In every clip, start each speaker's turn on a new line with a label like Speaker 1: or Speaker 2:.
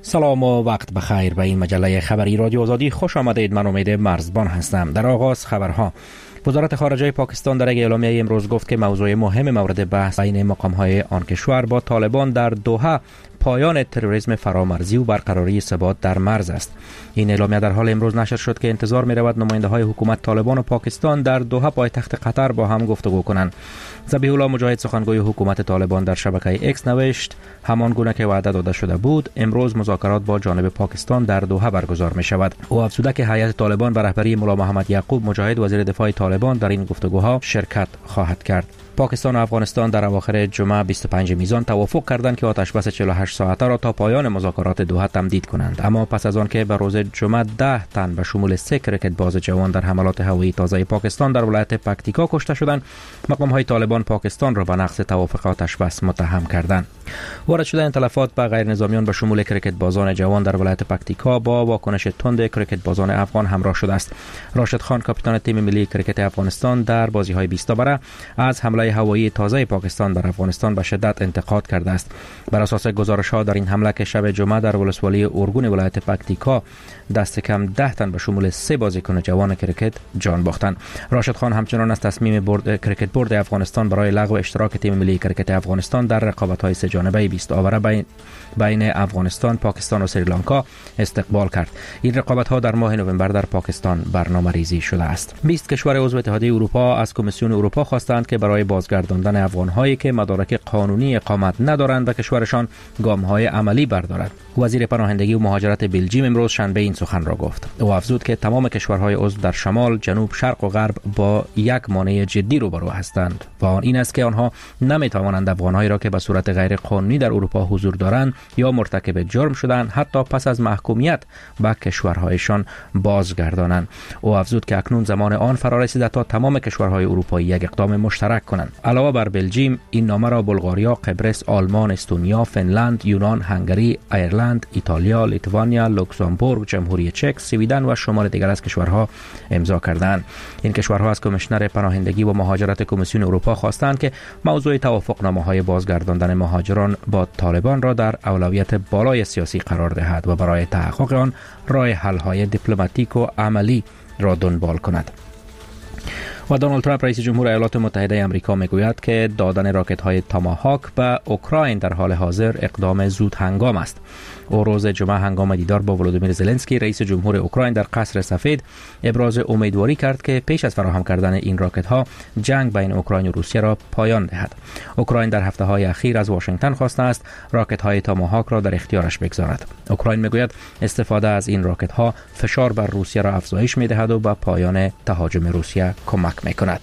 Speaker 1: سلام و وقت بخیر. به این مجله خبری رادیو آزادی خوش آمدید. من امید مرزبان هستم. در آغاز خبرها. وزارت خارجه پاکستان در یک اعلامیه امروز گفت که موضوع مهم مورد بحث بین مقام‌های آن کشور با طالبان در دوحه پایان تروریسم فرامرزی و برقراری ثبات در مرز است. این اعلامیه در حال امروز نشر شد که انتظار می رود نماینده‌های حکومت طالبان و پاکستان در دوحه پایتخت قطر با هم گفتگو کنند. ذبیح الله مجاهد سخنگوی حکومت طالبان در شبکه ایکس نوشت همان گونه که وعده داده شده بود امروز مذاکرات با جانب پاکستان در دوحه برگزار می شود. او افزوده که هیئت طالبان به رهبری مولا محمد یعقوب مجاهد وزیر دفاع طالبان در این گفتگوها شرکت خواهد کرد. پاکستان و افغانستان در اواخر جمعه 25 میزان توافق کردند که آتش بس 48 ساعته را تا پایان مذاکرات دوحه تمدید کنند، اما پس از آن که به روز جمعه 10 تن به شمول 3 کرکت باز جوان در حملات هوایی تازه پاکستان در ولایت پکتیکا کشته شدند، مقام‌های طالبان پاکستان را به نقض توافق آتش بس متهم کردند. وارد شدن تلفات به غیر نظامیان به شمول کرکت بازان جوان در ولایت پکتیکا با واکنش تند کرکت بازان افغان همراه شده است. راشد خان کاپیتان تیم ملی کرکت افغانستان در بازی‌های 20 بره از حمله هوایی تازه پاکستان بر افغانستان به شدت انتقاد کرده است. بر اساس گزارش‌ها در این حمله که شب جمعه در ولسوالی اورگون ولایت پکتیکا دست کم 10 تن به شمول 3 بازیکن جوان کرکت جان باختند. راشد خان همچنان از تصمیم کرکت بورد افغانستان برای لغو اشتراک تیم ملی کرکت افغانستان در رقابت‌های 3 جانبه 20 آوره بین افغانستان، پاکستان و سریلانکا استقبال کرد. این رقابت‌ها در ماه نوامبر در پاکستان برنامه‌ریزی شده است. 20 کشور عضو اتحادیه اروپا از کمیسیون اروپا خواستند که برای بازگرداندن افغان‌هایی که مدارک قانونی اقامت ندارند به کشورشان گام‌های عملی بردارد. وزیر پناهندگی و مهاجرت بلژیم امروز شنبه این سخن را گفت. او افزود که تمام کشورهای عضو در شمال، جنوب، شرق و غرب با یک مانع جدی روبرو هستند و آن این است که آنها نمی‌توانند افغان‌هایی را که به صورت غیر قانونی در اروپا حضور دارند یا مرتکب جرم شدند حتی پس از محکومیت به کشورهایشان بازگردانند. او افزود که اکنون زمان آن فرا رسیده تا تمام کشورهای اروپایی یک اقدام مشترک کنند. علاوه بر بلژیم، این نامه را بلغاریا، قبرس، آلمان، استونیا، فنلند، یونان، هنگری، ایرلند، ایتالیا، لیتوانیا، لوکزامبورگ، جمهوری چک، سویدن و شمار دیگر از کشورها امضا کردند. این کشورها از کمیشنر پناهندگی و مهاجرت کمیسیون اروپا خواستند که موضوع توافقنامه‌های بازگرداندن مهاجران با طالبان را در اولویت بالای سیاسی قرار دهد و برای تحقق آن راه حل‌های دیپلماتیک و عملی را دنبال کند. و دونالد ترامپ رئیس جمهور ایالات متحده آمریکا میگوید که دادن راکت‌های تاماهاک به اوکراین در حال حاضر اقدام زود هنگام است. او روز جمعه هنگام دیدار با ولودیمیر زلنسکی رئیس جمهور اوکراین در قصر سفید ابراز امیدواری کرد که پیش از فراهم کردن این راکت‌ها جنگ بین اوکراین و روسیه را پایان دهد. اوکراین در هفته‌های اخیر از واشنگتن خواسته است راکت‌های تاماهاک را در اختیارش بگذارد. اوکراین میگوید استفاده از این راکت‌ها فشار بر روسیه را افزایش می‌دهد و به پایان تهاجم روسیه کمک می‌کند.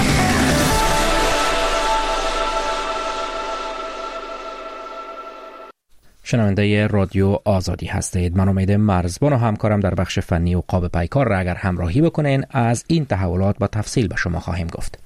Speaker 1: شنونده رادیو آزادی هستید. من امید مرزبان و همکارم در بخش فنی و قاب پیکار را اگر همراهی بکنین از این تحولات با تفصیل به شما خواهیم گفت.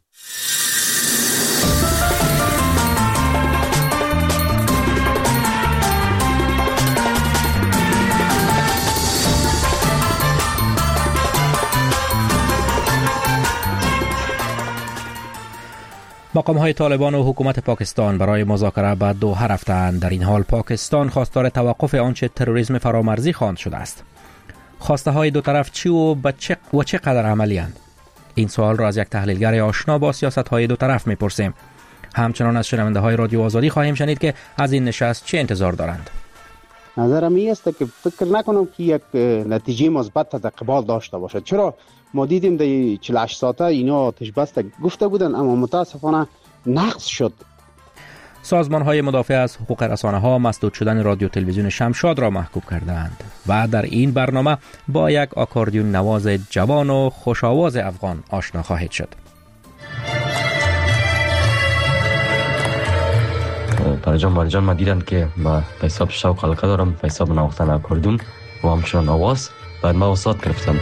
Speaker 1: مقام‌های طالبان و حکومت پاکستان برای مذاکره به دوحه رفتند. در این حال پاکستان خواستار توقف آنچه تروریسم فرامرزی خواند شده است. خواسته های دو طرف چی و چه قدر عملی اند؟ این سوال را از یک تحلیلگر آشنا با سیاست های دو طرف میپرسیم. همچنان از شنونده های رادیو آزادی خواهیم شنید که از این نشست چه انتظار دارند.
Speaker 2: نظرم این است که فکر نکنم که یک نتیجه مثبت تقبال داشته باشد. چرا ما دیدیم در 48 ساعته اینا آتش بس گفته بودن اما متاسفانه نقض شد.
Speaker 1: سازمان های مدافع از حقوق رسانه ها مسدود شدن رادیو تلویزیون شمشاد را محکوم کردند و در این برنامه با یک آکاردیون نواز جوان و خوش‌آواز افغان آشنا خواهید شد.
Speaker 3: پرجام مارجان ما دیدن که با حساب شوق حلقه دارم، حساب نواختن آکاردیون و همچنان آواز بعد ما وسط گرفتم.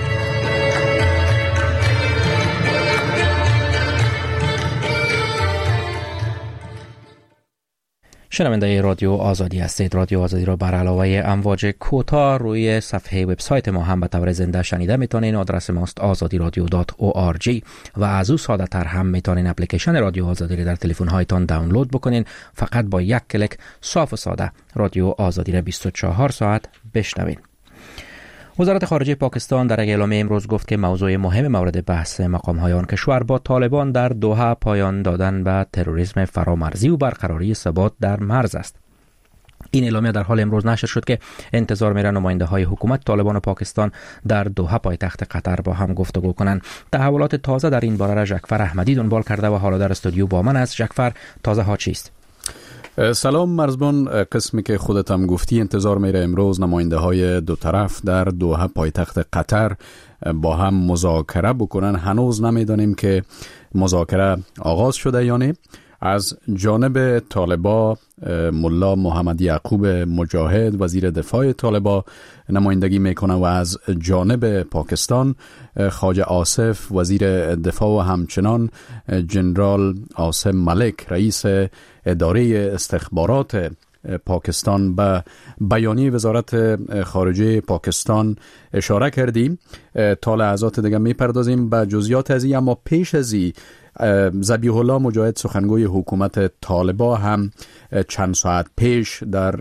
Speaker 1: شنونده رادیو آزادی هستید. رادیو آزادی را بر علاوه امواج کوتاه روی صفحه وبسایت ما هم به طور زنده شنیده میتونین. آدرس ماست azadiradio.org و از او ساده تر هم میتونین اپلیکیشن رادیو آزادی را در تلفن هایتان دانلود بکنین. فقط با یک کلیک صاف و ساده رادیو آزادی را 24 ساعت بشنوین. وزارت خارجه پاکستان در یک اعلامیه امروز گفت که موضوع مهم مورد بحث مقام‌های آن کشور با طالبان در دوحه پایان دادن به تروریسم فرامرزی و برقراری ثبات در مرز است. این اعلامیه در حال امروز نشر شد که انتظار میره نماینده‌های حکومت طالبان و پاکستان در دوحه پایتخت قطر با هم گفتگو کنند. تحولات تازه در این باره را جعفر احمدی دنبال کرده و حالا در استودیو با من است. جعفر، تازه ها چیست؟
Speaker 4: سلام مرزبان. قسمی که خودت هم گفتی انتظار میره امروز نماینده های دو طرف در دوحه پایتخت قطر با هم مذاکره بکنن. هنوز نمیدانیم که مذاکره آغاز شده یا نه. از جانب طالبا ملا محمد یعقوب مجاهد وزیر دفاع طالبا نمایندگی میکنه و از جانب پاکستان خواجه آصف وزیر دفاع و همچنان جنرال عاصم ملک رئیس اداره استخبارات پاکستان به بیانیه وزارت خارجه پاکستان اشاره کردیم. تا لحظات دیگه میپردازیم به جزئیات از این، اما پیش از این ذبیح الله مجاهد سخنگوی حکومت طالبا هم چند ساعت پیش در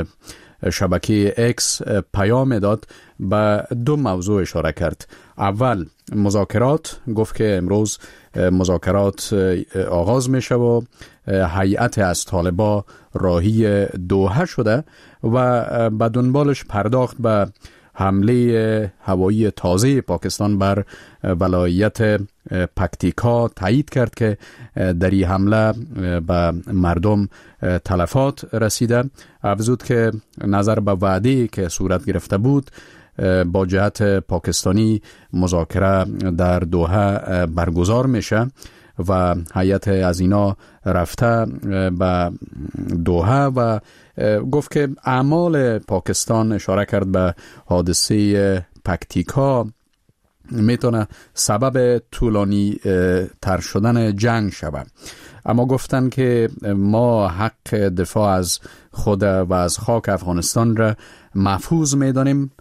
Speaker 4: شبکه اکس پیام داد به دو موضوع اشاره کرد. اول مذاکرات، گفت که امروز مذاکرات آغاز میشه و هیئت از طالبا راهی دوحه شده و به دنبالش پرداخت به حمله هوایی تازه پاکستان بر ولایت پکتیکا. تایید کرد که در این حمله به مردم تلفات رسیده. افزود که نظر به وعده که صورت گرفته بود با جهت پاکستانی مذاکره در دوحه برگزار میشه و هیئت از اینا رفته به دوحه و گفت که اعمال پاکستان، اشاره کرد به حادثه پکتیکا، میتونه سبب طولانی تر شدن جنگ شود. اما گفتن که ما حق دفاع از خود و از خاک افغانستان را محفوظ میدانیم،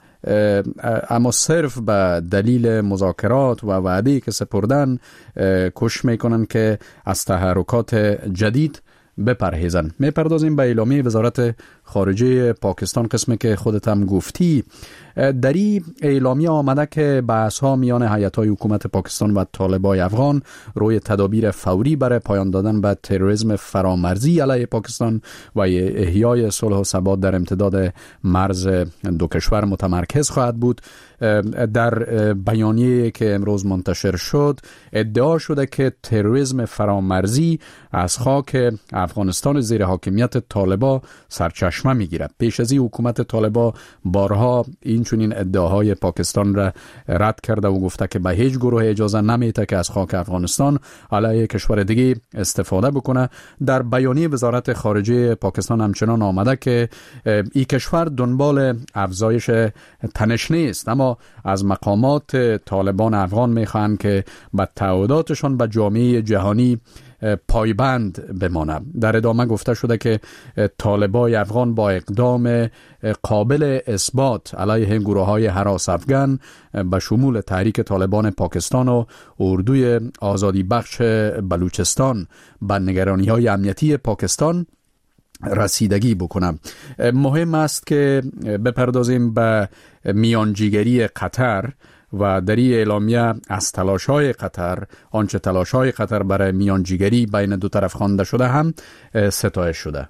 Speaker 4: اما صرف به دلیل مذاکرات و وعده‌ای که سپردن کوشش میکنن که از تحرکات جدید بپرهیزن. میپردازیم به اعلامیه وزارت خارجه پاکستان، قسمی که خودت هم گفتی. در این اعلامیه آمده که بحث ها میان هیئت‌های حکومت پاکستان و طالبای افغان روی تدابیر فوری برای پایان دادن به تروریسم فرامرزی علیه پاکستان و احیای صلح و ثبات در امتداد مرز دو کشور متمرکز خواهد بود. در بیانیه که امروز منتشر شد ادعا شده که تروریسم فرامرزی از خاک افغانستان زیر حاکمیت طالبا سرچشمه میگیره. پیش از این حکومت طالبا بارها این چنین ادعاهای پاکستان را رد کرده و گفته که به هیچ گروه اجازه نمیده که از خاک افغانستان علیه کشور دیگه استفاده بکنه. در بیانیه وزارت خارجه پاکستان همچنان آمده که این کشور دنبال افزایش تنش نیست، اما از مقامات طالبان افغان میخواهند که به تعهداتشان به جامعه جهانی پایبند بمانه. در ادامه گفته شده که طالبای افغان با اقدام قابل اثبات علیه گروه‌های هراس افغان به شمول تحریک طالبان پاکستان و اردوی آزادی بخش بلوچستان به نگرانی‌های امنیتی پاکستان رسیدگی بکنم. مهم است که بپردازیم به میانجیگری قطر و در این اعلامیه از تلاش‌های قطر، آنچه تلاش‌های قطر برای میانجیگری بین دو طرف خوانده شده هم ستایش شده.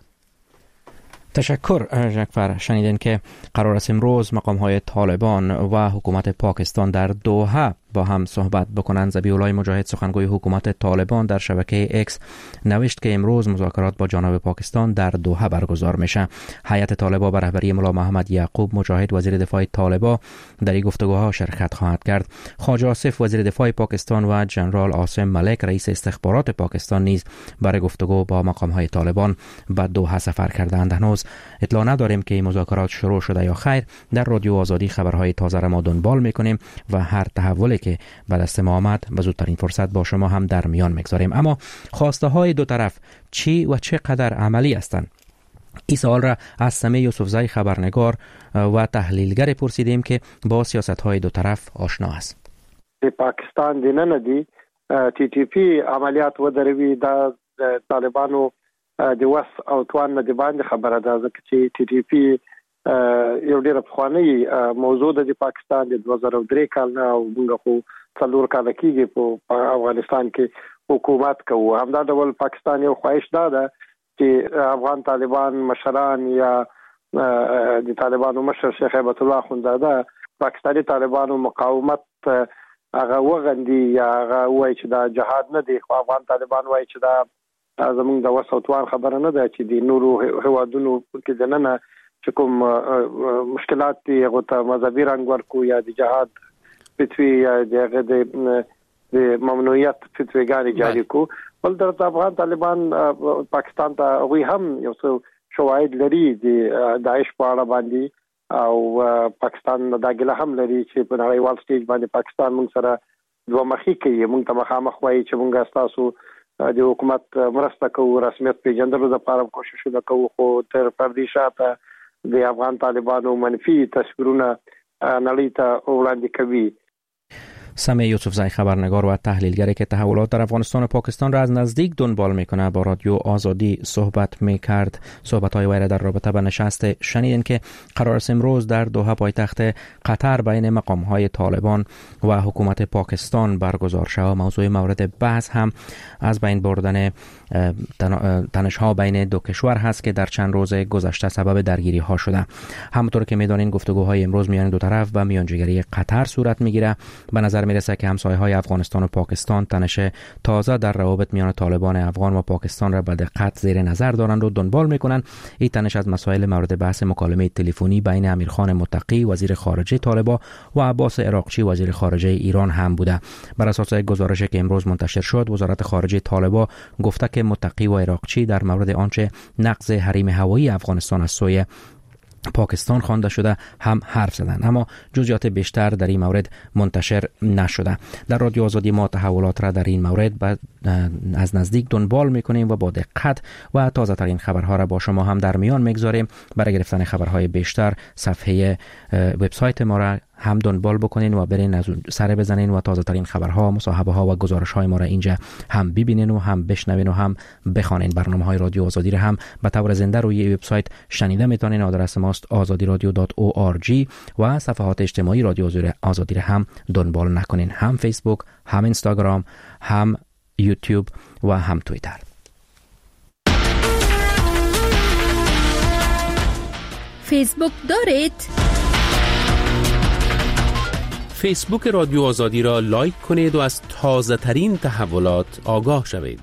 Speaker 1: تشکر جعفر. شنیدین که قرار است امروز مقام‌های طالبان و حکومت پاکستان در دوحه با هم صحبت بکنند. ذبیح الله مجاهد سخنگوی حکومت طالبان در شبکه اکس نوشت که امروز مذاکرات با جانب پاکستان در دوحه برگزار میشه. هیئت طالبا به رهبری ملا محمد یعقوب مجاهد وزیر دفاع طالبا در این گفتگوها شرکت خواهد کرد. خواجه آصف وزیر دفاع پاکستان و جنرال عاصم ملک رئیس استخبارات پاکستان نیز برای گفتگو با مقام‌های طالبان به دوحه سفر کردند. هنوز اطلاع نداریم که این مذاکرات شروع شده یا خیر. در رادیو آزادی خبرهای تازه را ما دنبال میکنیم و هر تحولی که به دست ما آمد به زودترین فرصت با شما هم در میان میگذاریم. اما خواسته های دو طرف چی و چقدر عملی هستند؟ این سوال را از سمیع یوسفزی خبرنگار و تحلیلگر پرسیدیم که با سیاست‌های دو طرف آشنا است.
Speaker 5: پاکستان دینه ندی ټي ټي پی عملیات ودروي د طالبانو د وس او توان نه دی باندې خبره ده ځکه چې ټي ټي پی یو ډېر افغاني موضوع د پاکستان د 2003 کال نه او موږ خو څلور کال کېږي په افغانستان کې حکومت کوو. همدا ډول پاکستان یو خواهش ده چې افغان طالبان مشران یا د طالبانو مشر شیخ هیبت الله اخوندزاده پاکستاني طالبانو مقاومت هغه وغندي یا هغه وایي چې دا جهاد نه دی، خو افغان طالبان وایي چې دا زمونږ د وسوتوان خبره نه ده چې د نورو هوادونو کې دننه چې کوم مشکلات دي هغه ته مذهبي رنګ ورکو یا د جهاد فتوی یا د ممنوعیت فتویګانې جاری کو. بل درته افغان طالبان پاکستان ته وی هم یو څه شواهد لري د داعش په اړه باندې او پاکستان دا ګله هم لري چې په نړیوال سټیج باندې پاکستان موږ سره دوه مخې کوي. موږ ته مخامخ وایي چې موږ تاسو د حکومت مرسته کوو، رسمیت پیژندلو لپاره کوششونه کوو، خو تر پردي شاته د افغان طالبانو منفي تصویرونه نړۍ ته وړاندې کوي.
Speaker 1: سمیع یوسفزی خبرنگار و تحلیلگری که تحولات در افغانستان و پاکستان را از نزدیک دنبال میکنه با رادیو آزادی صحبت میکرد. صحبت‌های وی را در رابطه به نشست شنیدین که قرار است امروز در دوحه پایتخت قطر بین مقام‌های طالبان و حکومت پاکستان برگزار شود. موضوع مورد بحث هم از بین بردن تنش‌ها بین دو کشور هست که در چند روز گذشته سبب درگیری‌ها شده. همونطور که می‌دانید گفتگوهای امروز میان دو طرف و میانجیگری قطر صورت میگیره. به نظر میرسه که همسایه‌های افغانستان و پاکستان تنش تازه در روابط میان طالبان افغان و پاکستان را به دقت زیر نظر دارند و دنبال میکنند. این تنش از مسائل مورد بحث مکالمه تلفنی بین امیرخان متقی وزیر خارجه طالبان و عباس عراقچی وزیر خارجه ایران هم بوده. بر اساس گزارشی که امروز منتشر شد، وزارت خارجه طالبان گفته که متقی و عراقچی در مورد آنچه نقض حریم هوایی افغانستان از سوی پاکستان خوانده شده هم حرف زدند، اما جزئیات بیشتر در این مورد منتشر نشده. در رادیو آزادی ما تحولات را در این مورد از نزدیک دنبال میکنیم و با دقت و تازه ترین خبرها را با شما هم در میان میگذاریم. برای گرفتن خبرهای بیشتر صفحه وبسایت ما را هم دنبال بکنین و برین سر بزنین و تازه ترین خبرها، مصاحبه ها و گزارش های ما را اینجا هم ببینین و هم بشنوین و هم بخوانین. برنامه های رادیو آزادی را هم به طور زنده روی وبسایت شنیده میتونین. آدرس ماست azadiradio.org و صفحات اجتماعی رادیو آزادی را هم دنبال نکنین، هم فیسبوک، هم اینستاگرام، هم یوتیوب و هم توییتر.
Speaker 6: فیسبوک دارید؟
Speaker 7: فیسبوک رادیو آزادی را لایک کنید و از تازه ترین تحولات آگاه شوید.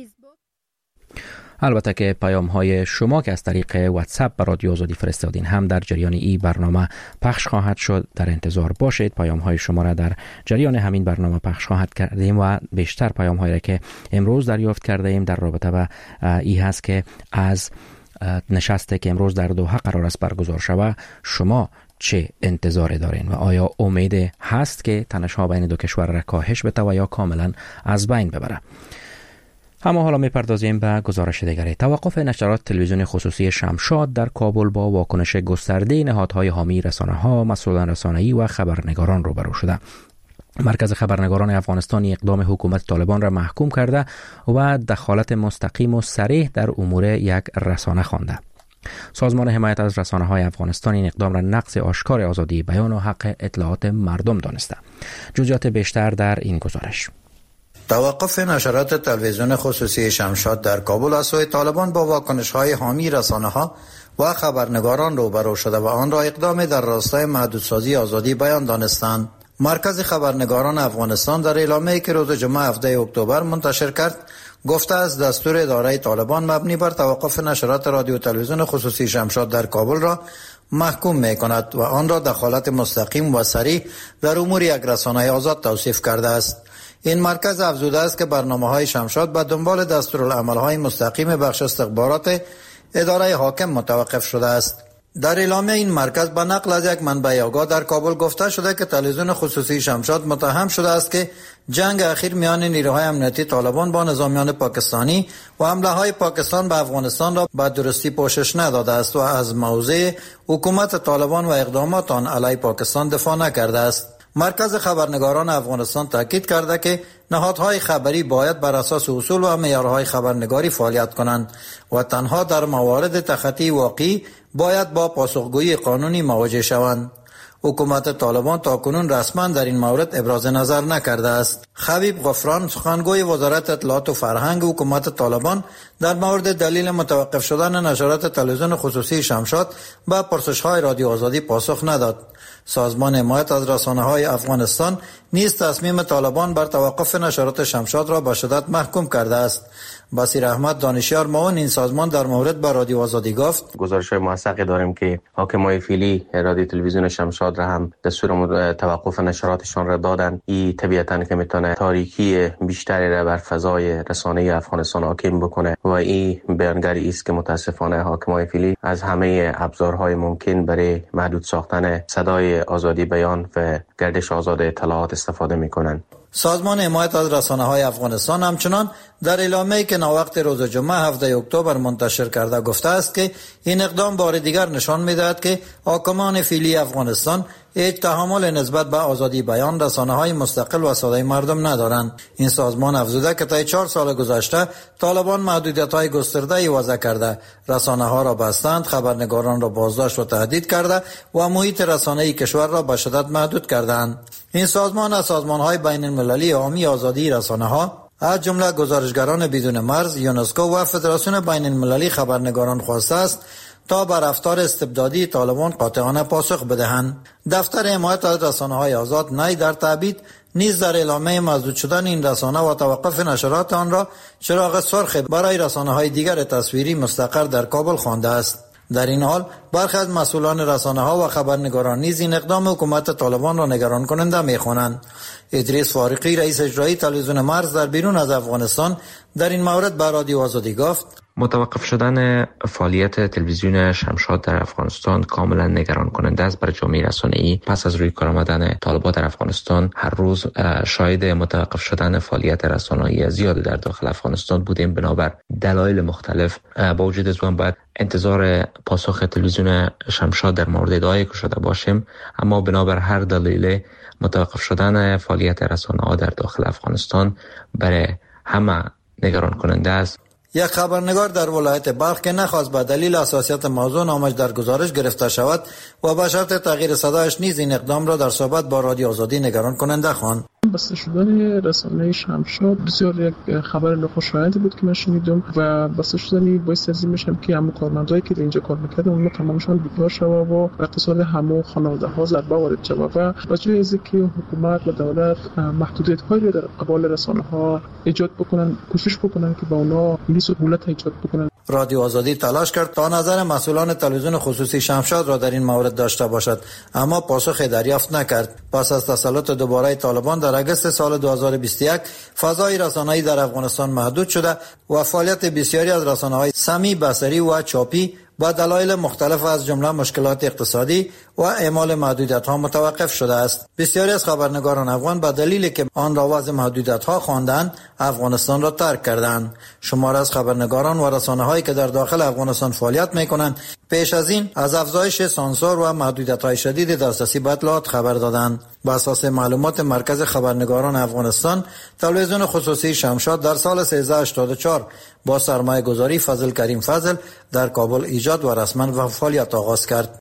Speaker 1: البته که پیام های شما که از طریق واتساپ به رادیو آزادی فرستادین هم در جریان این برنامه پخش خواهد شد. در انتظار باشید. پیام های شما را در جریان همین برنامه پخش خواهد کردیم و بیشتر پیام هایی را که امروز دریافت کرده ایم در رابطه با این هست که از نشستی که امروز در دوحه قرار است برگزار شود شما چه انتظاری دارین و آیا امید هست که تنش‌ها بین دو کشور را کاهش بده و یا کاملا از بین ببره؟ اما حالا میپردازیم به گزارش دیگری. توقف نشرات تلویزیون خصوصی شمشاد در کابل با واکنش گسترده نهادهای حامی رسانه‌ها، مسئولان رسانه‌ای و خبرنگاران روبرو شده. مرکز خبرنگاران افغانستان اقدام حکومت طالبان را محکوم کرده و دخالت مستقیم و صریح در امور یک رسانه خوانده. سازمان حمایت از رسانه‌های افغانستان این اقدام را نقض آشکار آزادی بیان و حق اطلاعات مردم دانسته. جزئیات بیشتر در این گزارش.
Speaker 8: توقف نشرات تلویزیون خصوصی شمشاد در کابل از سوی طالبان با واکنش‌های حامی رسانه‌ها و خبرنگاران روبرو شده و آن را اقدام در راستای محدودسازی آزادی بیان دانستند. مرکز خبرنگاران افغانستان در اعلامیه‌ای که روز جمعه 17 اکتبر منتشر کرد گفته از دستور اداره طالبان مبنی بر توقف نشرات رادیو تلویزیون خصوصی شمشاد در کابل را محکوم می‌کند و آن را دخالت مستقیم و صریح در امور یک رسانه آزاد توصیف کرده است. این مرکز افزوده است که برنامه‌های شمشاد به دنبال دستورالعمل‌های مستقیم بخش استخبارات اداره حاکم متوقف شده است. در اعلامیه این مرکز به نقل از یک منبع آگاه در کابل گفته شده که تلویزیون خصوصی شمشاد متهم شده است که جنگ اخیر میان نیروهای امنیتی طالبان با نظامیان پاکستانی و حمله های پاکستان به افغانستان را به درستی پوشش نداده است و از موضع حکومت طالبان و اقدامات آن علیه پاکستان دفاع نکرده است. مرکز خبرنگاران افغانستان تاکید کرده که نهادهای خبری باید بر اساس اصول و معیارهای خبرنگاری فعالیت کنند و تنها در موارد تخطی واقعی باید با پاسخگویی قانونی مواجه شوند. حکومت طالبان تاکنون رسما در این مورد ابراز نظر نکرده است. خبیب غفران سخنگوی وزارت اطلاعات و فرهنگ حکومت طالبان در مورد دلیل متوقف شدن نشرات تلویزیون خصوصی شمشاد به پرسش‌های رادیو آزادی پاسخ نداد. سازمان حمایت از رسانه‌های افغانستان نیز تصمیم طالبان بر توقف نشرات شمشاد را به شدت محکوم کرده است. بصیر احمد دانشیار معاون این سازمان در مورد با رادیو آزادی گفت:
Speaker 9: گزارش‌های موثقی داریم که حاکمای فعلی رادیو تلویزیون شمشاد را هم دستور توقف نشراتشان را دادن. این طبیعتاً که میتونه تاریکی بیشتری را بر فضای رسانه‌ای افغانستان حاکم بکنه و این بیانگری است که متاسفانه حاکمای فعلی از همه ابزارهای ممکن برای محدود ساختن صدای آزادی بیان و گردش آزاد اطلاعات استفاده میکنند.
Speaker 8: سازمان حمایت از رسانه‌های افغانستان همچنان در اعلامیه‌ای که ناوقت روز جمعه 7 اکتبر منتشر کرده گفته است که این اقدام بار دیگر نشان می‌دهد که حاکمان فعلی افغانستان هیچ تحمل نسبت به آزادی بیان، رسانه‌های مستقل و صدای مردم ندارند. این سازمان افزوده که طی 4 سال گذشته طالبان محدودیت‌های گسترده‌ای وضع کرده، رسانه‌ها را بستند، خبرنگاران را بازداشت و تهدید کرده و محیط رسانه‌ای کشور را به شدت محدود کردند. این سازمان از سازمان‌های بین‌المللی حامی آزادی رسانه‌ها از جمله گزارشگران بدون مرز، یونسکو و فدراسیون بین‌المللی خبرنگاران خواسته است تا بر رفتار استبدادی طالبان قاطعانه پاسخ بدهند. دفتر حمایت از رسانه‌های آزاد نی در تبعید نیز در اعلامیه مسدود شدن این رسانه و توقف نشرات آن را چراغ سرخ برای رسانه‌های دیگر تصویری مستقر در کابل خوانده است. در این حال برخی از مسئولان رسانه‌ها و خبرنگاران نیز این اقدام حکومت طالبان را نگران کننده می‌خوانند. ادریس فارقی رئیس اجرایی تلویزیون مرز در بیرون از افغانستان در این مورد به رادیو آزادی گفت:
Speaker 9: متوقف شدن فعالیت تلویزیون شمشاد در افغانستان کاملا نگران کننده است برای جامعه رسانه‌ای. پس از روی کار آمدن طالبان در افغانستان هر روز شاهد متوقف شدن فعالیت رسانه‌ای زیاد در داخل افغانستان بودیم. بنابر دلایل مختلف با وجود از اون باید انتظار پاسخ تلویزیون شمشاد در مورد ادعای که شده باشیم، اما بنابر هر دلیل متوقف شدن فعالیت رسانه‌ها در داخل افغانستان برای همه نگران کننده است.
Speaker 8: یک خبرنگار در ولایت بلخ که نخواست به دلیل حساسیت موضوع نامش در گزارش گرفته شود و به شرط تغییر صدایش نیز این اقدام را در صحبت با رادیو آزادی نگران کننده خواند.
Speaker 10: بسته شدن رسانه شمشاد بسیار یک خبر ناخوشایندی بود که من شنیدم و بسته شدن باعث از این میشم که همه کارمندایی که اینجا کار میکردن اونها تمامشان بیکار شوند و اقتصاد همه خانواده‌ها ضربه وارد شود و بجای از اینکه حکومت و دولت محدودیت‌هایی در قبال رسانه‌ها ایجاد بکنن، کوشش بکنن که با اونها سهولت ایجاد بکنن.
Speaker 8: رادیو آزادی تلاش کرد تا نظر مسئولان تلویزیون خصوصی شمشاد را در این مورد داشته باشد، اما پاسخی دریافت نکرد. پس از تسلط دوباره طالبان در اگست سال 2021 فضای رسانه‌ای در افغانستان محدود شده و فعالیت بسیاری از رسانه‌های سمی، بصری و چاپی با دلایل مختلف از جمله مشکلات اقتصادی و اعمال محدودیت‌ها متوقف شده است. بسیاری از خبرنگاران افغان به دلیلی که آن را وضع محدودیت‌ها خواندند، افغانستان را ترک کردند. شمار از خبرنگاران و رسانه‌هایی که در داخل افغانستان فعالیت می‌کنند، پیش از این از افزایش سانسور و محدودیت‌های شدید دسترسی به اطلاعات خبر دادند. بر اساس معلومات مرکز خبرنگاران افغانستان، تلویزیون خصوصی شمشاد در سال 1384 با سرمایه‌گذاری فضل کریم فضل در کابل ایجاد و رسما فعالیت آغاز کرد.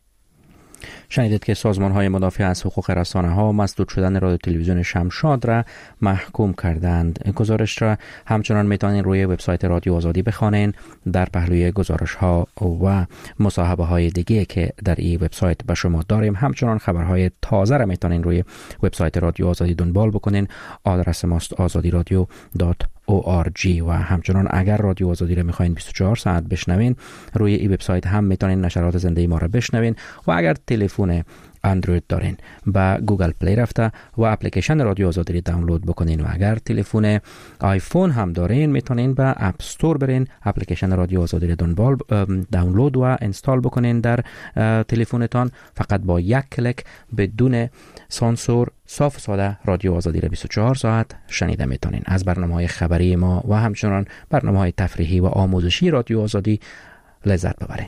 Speaker 1: شنیدید که سازمان‌های مدافع از حقوق رسانه‌ها مسدود شدن رادیو تلویزیون شمشاد را محکوم کردند. گزارش را همچنان میتونین روی وبسایت رادیو آزادی بخوانین. در پهلوی گزارش‌ها و مصاحبه‌های دیگه که در این وبسایت به شما داریم، همچنان خبرهای تازه را میتونین روی وبسایت رادیو آزادی دنبال بکنین. آدرس ماست azadiradio.org و همچنان اگر رادیو آزادی را میخواین 24 ساعت بشنوین، روی این وبسایت هم میتونین نشرات زنده ما را بشنوین و اگر تلفن اندروید دارین با گوگل پلی رفته و اپلیکیشن رادیو آزادی رو دانلود بکنین و اگر تلفن آیفون هم دارین میتونین به اپ استور برین اپلیکیشن رادیو آزادی رو دانلود و اینستال بکنین در تلفنتان. فقط با یک کلیک بدون سانسور صاف و ساده رادیو آزادی رو 24 ساعت شنیده میتونین. از برنامه‌های خبری ما و همچنان برنامه‌های تفریحی و آموزشی رادیو آزادی لذت ببرین.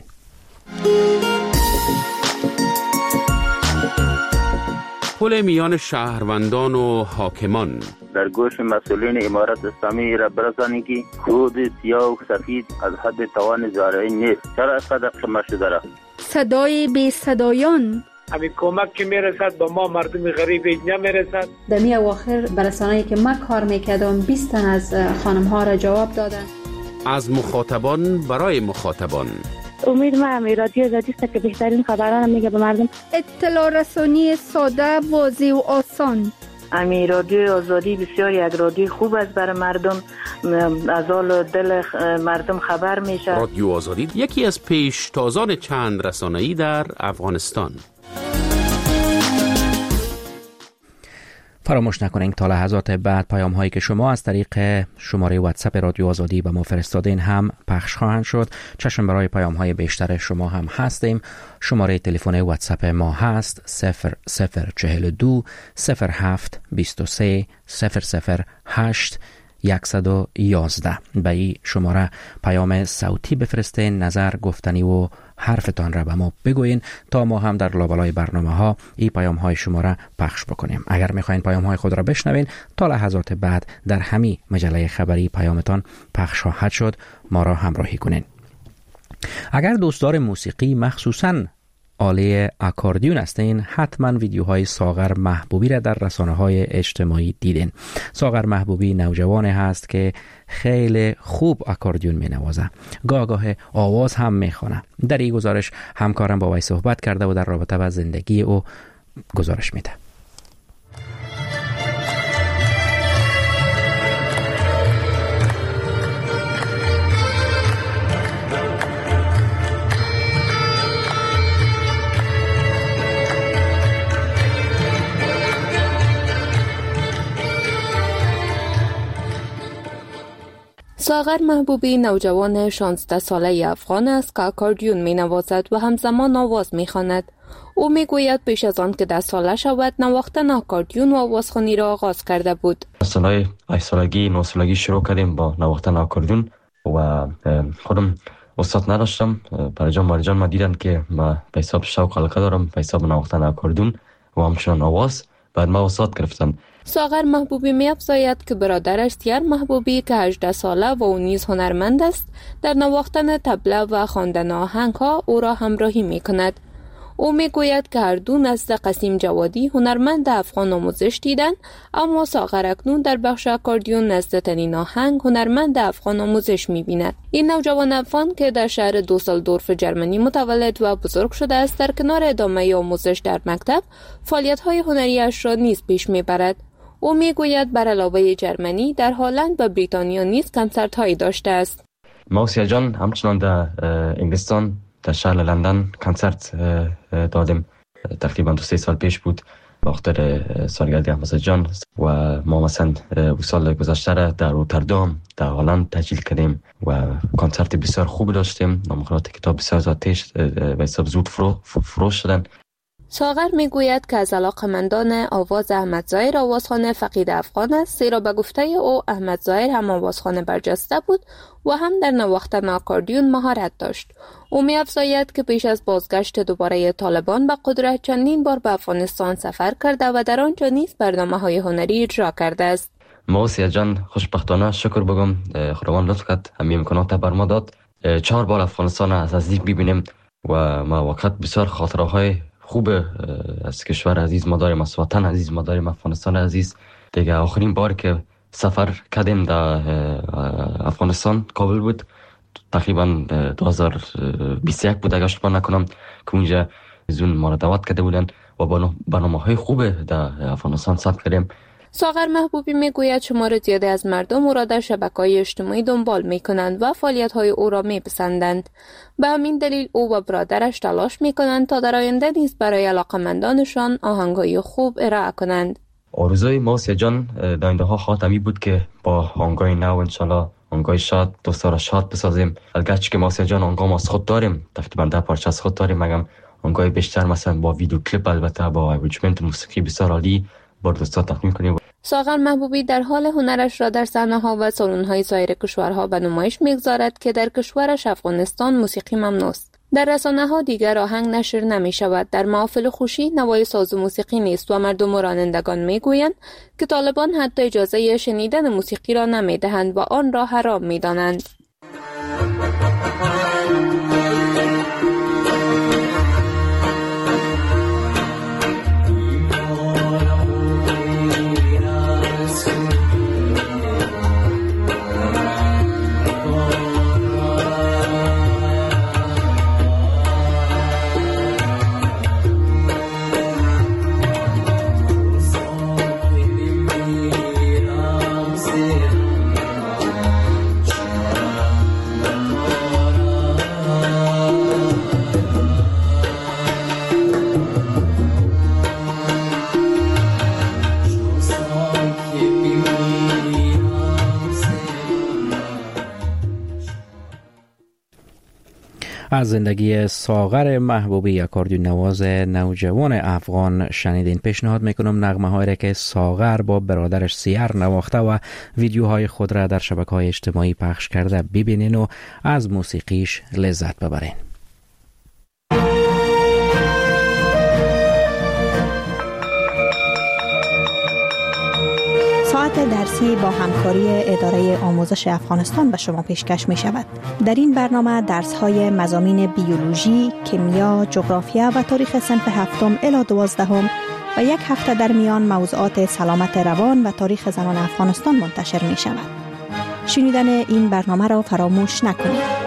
Speaker 7: پل میان شهروندان و حاکمان
Speaker 11: در گوش مسئولین امارت اسلامی را برسانید که خود سیاه و سفید از حد توان زارعی نیست. چرا اینقدر قمه شده را؟
Speaker 6: صدای بی صدایان
Speaker 12: همین کمک که میرسد با ما مردم غریب نمیرسد.
Speaker 13: در می اواخر برسانه‌ای که من کار میکردم 20 تن از خانم ها را جواب دادن.
Speaker 7: از مخاطبان برای مخاطبان.
Speaker 14: امید ما رادیو آزادی است که بهترین خبران میگه به مردم.
Speaker 6: اطلاع رسانی ساده، واضح و آسان.
Speaker 15: امی رادیو آزادی بسیار یک رادیو خوب است برای مردم، از حال دل مردم خبر میشه.
Speaker 7: رادیو آزادی یکی از پیشتازان چند رسانه‌ای در افغانستان.
Speaker 1: فراموش نکنین تا لحظات بعد پیام هایی که شما از طریق شماره واتساپ رادیو آزادی به ما فرستادین هم پخش خواهند شد. چشم برای پیام های بیشتر شما هم هستیم. شماره تلفن واتساپ ما هست 0042 07 23 008 111. به این شماره پیام صوتی بفرستین، نظر، گفتنی و حرفتان را به ما بگوین تا ما هم در لابلای برنامه ها این پیام های شما را پخش بکنیم. اگر میخواین پیام های خود را بشنوین تا لحظات بعد در همین مجله خبری پیامتان پخش خواهد شد، ما را همراهی کنین. اگر دوستدار موسیقی مخصوصاً آله اکاردیون هستین، حتما ویدیوهای ساغر محبوبی را در رسانه‌های اجتماعی دیدین. ساغر محبوبی نوجوانی هست که خیلی خوب اکاردیون می‌نوازه، گاه آواز هم میخونه. در این گزارش همکارم با وی صحبت کرده و در رابطه با زندگی او گزارش میده.
Speaker 16: ساغر محبوبی نوجوان 16 ساله افغان است که اکاردیون می نوازد و همزمان آواز می خواند. او می گوید پیش از آن که 10 ساله شود نواختن اکاردیون و آوازخوانی را آغاز کرده بود.
Speaker 3: سالهای 8 سالگی 9 سالگی شروع کردیم با نواختن اکاردیون و خودم استاد نداشتم. پرجان مارجان ما دیدن که ما به حساب شوق علاقه دارم به حساب نواختن اکاردیون و همچنان آواز، بعد ما استاد گرفتن.
Speaker 16: ساغر محبوبی می افزاید که برادرش سیار محبوبی که 18 ساله و او نیز هنرمند است در نواختن طبله و خواندن آهنگ ها او را همراهی می کند. او می گوید که هر دو نزد قسیم جوادی هنرمند افغان آموزش دیدند، اما ساغر اکنون در بخش اکاردیون نزد تنین آهنگ هنرمند افغان آموزش می بیند. این نوجوان افغان که در شهر دوسلدورف جرمنی متولد و بزرگ شده است، در کنار ادامه آموزش در مکتب فعالیت های هنریش را نیز پیش می برد. او می گوید بر علاوه جرمنی در هلند و بریتانیا نیز کنسرت هایی داشته است.
Speaker 3: ما و سیاه جان همچنان در انگلستان در شهر لندن کنسرت دادیم. تقریبا 2-3 سال پیش بود وقت سالگرد احمد جان و ما مثلا سال گذشته را در روتردام در هلند تجلیل کردیم و کنسرت بسیار خوب داشتیم. نامخورات کتاب بسیار زیادش به حساب زود فروش شدن.
Speaker 16: ساغر میگوید که از علاقه‌مندان آواز احمد ظاهر آوازخوان فقید افغان است، زیرا به گفته او احمد ظاهر هم آوازخوان برجسته بود و هم در نواختن اکاردیون مهارت داشت. او می‌افزاید که پیش از بازگشت دوباره طالبان به قدرت چندین بار به افغانستان سفر کرده و در آنجا نیز برنامه‌های هنری اجرا کرده است.
Speaker 3: ما سیاه جان خوشبختانه شکر بگم خداوند لطف کرد، همین امکانات بر ما داد 4 بار افغانستان از نزدیک ببینیم و ما وقت بسیار خاطره‌های خوب از کشور عزیز ما داریم، از وطن عزیز ما داریم، افغانستان عزیز. دیگه آخرین بار که سفر کردیم در افغانستان کابل بود، تقریبا 2021 بود اگه اشتباه نکنم، که اونجا زون ما را دعوت کرده بودن و برنامه‌های خوب در افغانستان ثبت کردیم.
Speaker 16: ساغر محبوبی میگوید شمار زیادی از مردم او را در شبکه‌های اجتماعی دنبال میکنند و فعالیت‌های او را میپسندند. به همین دلیل او و برادرش تلاش میکنند تا در آینده نیز برای علاقه‌مندانشان آهنگ‌های خوب ارائه کنند.
Speaker 3: آرزوی ما سه جان در آینده ها خاتمی بود که با آهنگای نو انشالله آهنگای شاد دوستا را شاد بسازیم. الگرچه که ما سه جان آهنگا ما از خود داریم، تقریبا 10 پارچه از خود داریم، مگم آهنگای بیشتر مثلا با ویدیو کلیپ، البته با اریجمنت موسیقی بسیار عالی با دوستا تقدیم کنیم.
Speaker 16: ساغر محبوبی در حال هنرش را در صحنه‌ها و سالن‌های سایر کشورها به نمایش می‌گذارد که در کشورش افغانستان موسیقی ممنوع است. در رسانه‌ها دیگر آهنگ نشر نمی‌شود. در محافل خوشی نوای ساز و موسیقی نیست و مردم و رانندگان می‌گویند که طالبان حتی اجازه شنیدن موسیقی را نمی‌دهند و آن را حرام می‌دانند.
Speaker 1: از زندگی ساغر محبوبی، اکاردیون نواز نوجوان افغان شنیدین. پیشنهاد میکنم نغمه هایی که ساغر با برادرش سیر نواخته و ویدیوهای خود را در شبکه‌های اجتماعی پخش کرده ببینین و از موسیقیش لذت ببرین.
Speaker 17: ساعت درسی با همکاری اداره آموزش افغانستان به شما پیشکش می شود. در این برنامه درس های مضامین بیولوژی، کیمیا، جغرافیا و تاریخ صنف 7 الی 12 و یک هفته در میان موضوعات سلامت روان و تاریخ زنان افغانستان منتشر می شود. شنیدن این برنامه را فراموش نکنید.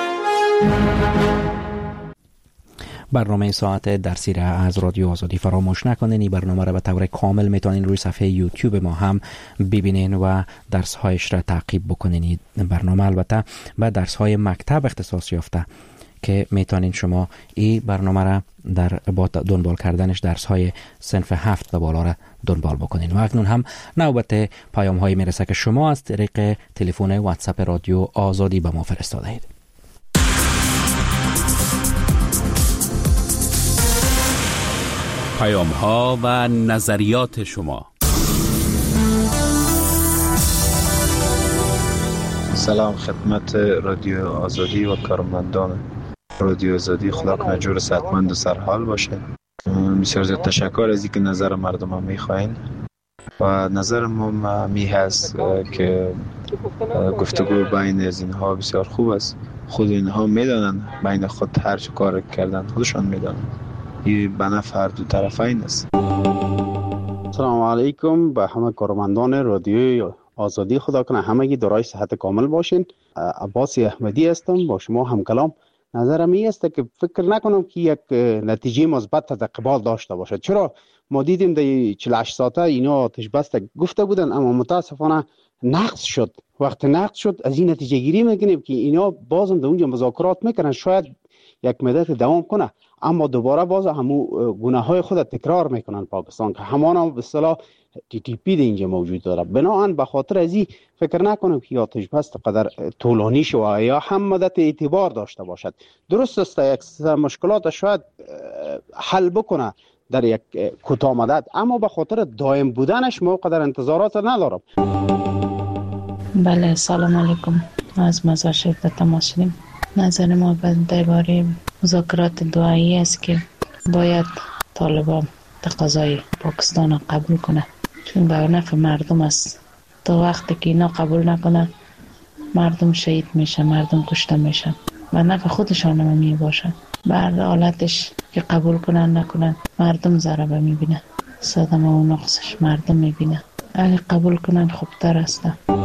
Speaker 1: برنامه ساعت درسی را از رادیو آزادی فراموش نکنین. این برنامه را به طور کامل میتونین روی صفحه یوتیوب ما هم ببینین و درس هایش را تعقیب بکنین. این برنامه البته به درس های مکتب اختصاص یافته که میتونین شما این برنامه را با دنبال کردنش درس های صنف 7 و بالا را دنبال بکنین. و اکنون هم نوبت پیام هایی میرسه که شما از طریق تلفن واتساپ رادیو آزادی به ما فرستاده اید.
Speaker 7: پیام ها و نظریات شما.
Speaker 18: سلام خدمت رادیو آزادی و کارمندان رادیو آزادی. خدا کنه جور صحتمند و سرحال باشه. بسیار زیاد تشکر از اینکه نظر مردم هم میخواین و نظر ما می هست که گفتگو بین از اینها بسیار خوب است. خود اینها میدانن بین خود هر چه کار کردن خودشان میدانن. این به نفع هر دو طرفین است.
Speaker 2: سلام علیکم به همه کارمندان رادیوی آزادی. خدا کنه همگی دارای صحت کامل باشین. عباس احمدی هستم با شما هم کلام. نظرم این است که فکر نکنم که یک نتیجه مثبت در قبال داشته باشد. چرا ما دیدیم در 48 ساعته اینا آتش بس گفته بودن اما متاسفانه نقض شد. وقتی نقض شد از این نتیجه گیری میکنیم که اینا بازم در اونجا مذاکرات میکنن، شاید یک مدت دوام کنه اما دوباره باز همو گناه های خود تکرار میکنن پاکستان که همان هم به اصطلاح TTP در اینجا موجود داره. بنابراین به خاطر از این فکر نکنم که آتش بس قدر طولانی شود یا هم مدت اعتبار داشته باشد. درست است یک مشکلات شاید حل بکنه در یک کوتاه مدت، اما به خاطر دائم بودنش ما قدر انتظارات ندارم.
Speaker 19: بله سلام علیکم. از مزار شرکت تماس شدیم. نظر ما درباره مذاکرات دوایی است که باید طالبان تقاضای پاکستان را قبول کنه، چون به نفع مردم است. تا وقتی که اینا قبول نکنه مردم شهید میشه، مردم کشته میشن، به نفع خودشان هم می باشه. بعد حالتش که قبول کنن نکنن مردم ضربه میبینه، صدمه و نقصش مردم میبینه. اگه قبول کنن خوبتر است.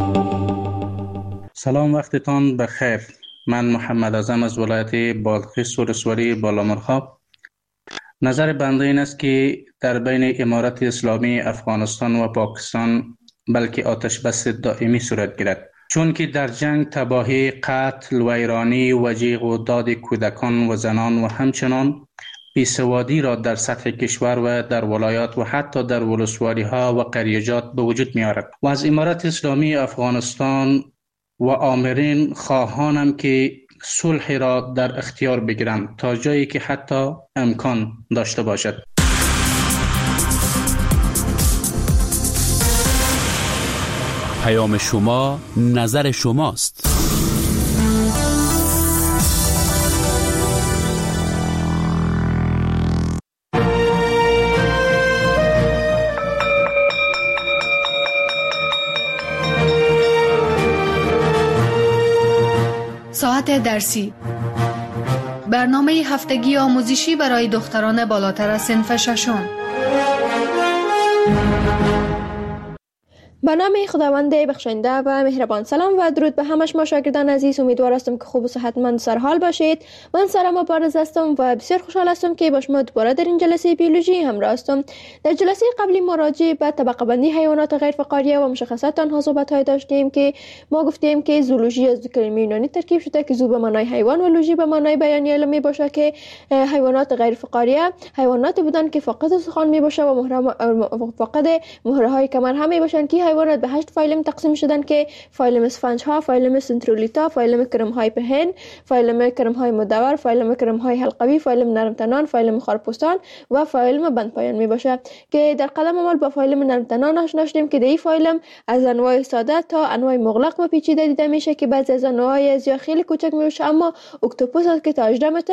Speaker 20: سلام، وقتتان بخیر. من محمد اعظم از ولایت بادغیس ولسوالی بالامرغاب. نظر بنده این است که در بین امارت اسلامی افغانستان و پاکستان بلکه آتش بس دائمی صورت گیرد، چون که در جنگ تباهی، قتل، ویرانی و جیغ و داد کودکان و زنان و همچنان بیسوادی را در سطح کشور و در ولایات و حتی در ولسوالی ها و قریجات به وجود می آورد. و از امارت اسلامی افغانستان و آمرین خواهانم که صلح را در اختیار بگیرند تا جایی که حتی امکان داشته باشد.
Speaker 7: پیام شما، نظر شماست.
Speaker 21: ساعت درسی، برنامه هفتگی آموزشی برای دختران بالاتر از صنف ششم.
Speaker 22: به نام خداوند بخشنده و مهربان. سلام و درود به همه شما شاگردان عزیز. امیدوار هستم که خوب و صحتمند سرحال باشید. من سارا مبارز هستم و بسیار خوشحال هستم که با شما دوباره در این جلسه بیولوژی همراه هستم. در جلسه قبلی ما راجع به طبقه بندی حیوانات غیر فقاریه و مشخصات آنها صحبت داشتیم که ما گفتیم که زولوژی از دو کلمه یونانی ترکیب شده که زو به معنای حیوان و لوژی به معنای بیانیه علمی باشه که حیوانات غیر فقاریه حیواناتی بودند که فاقد استخوان می باشه و فاقد مهره‌های کمر هم می باشند که حیوانات به 8 فایلم تقسیم شدن که فایلم اسفنج ها، فایلم سنترولیتا، فایلم کرم های پهن، فایلم کرم های مدور، فایلم کرم های حلقوی، فایلم نرم تنان، فایلم خارپوستان و فایلم بند پایان می باشه که در قدم اول با فایلم نرم تنان آشنا شدیم که این فایلم از انواع ساده تا انواع مغلق و پیچیده دیده میشه که بعضی از انواع یا خیلی کوچک میشه، اما اکتوپوس است که تا 18 متر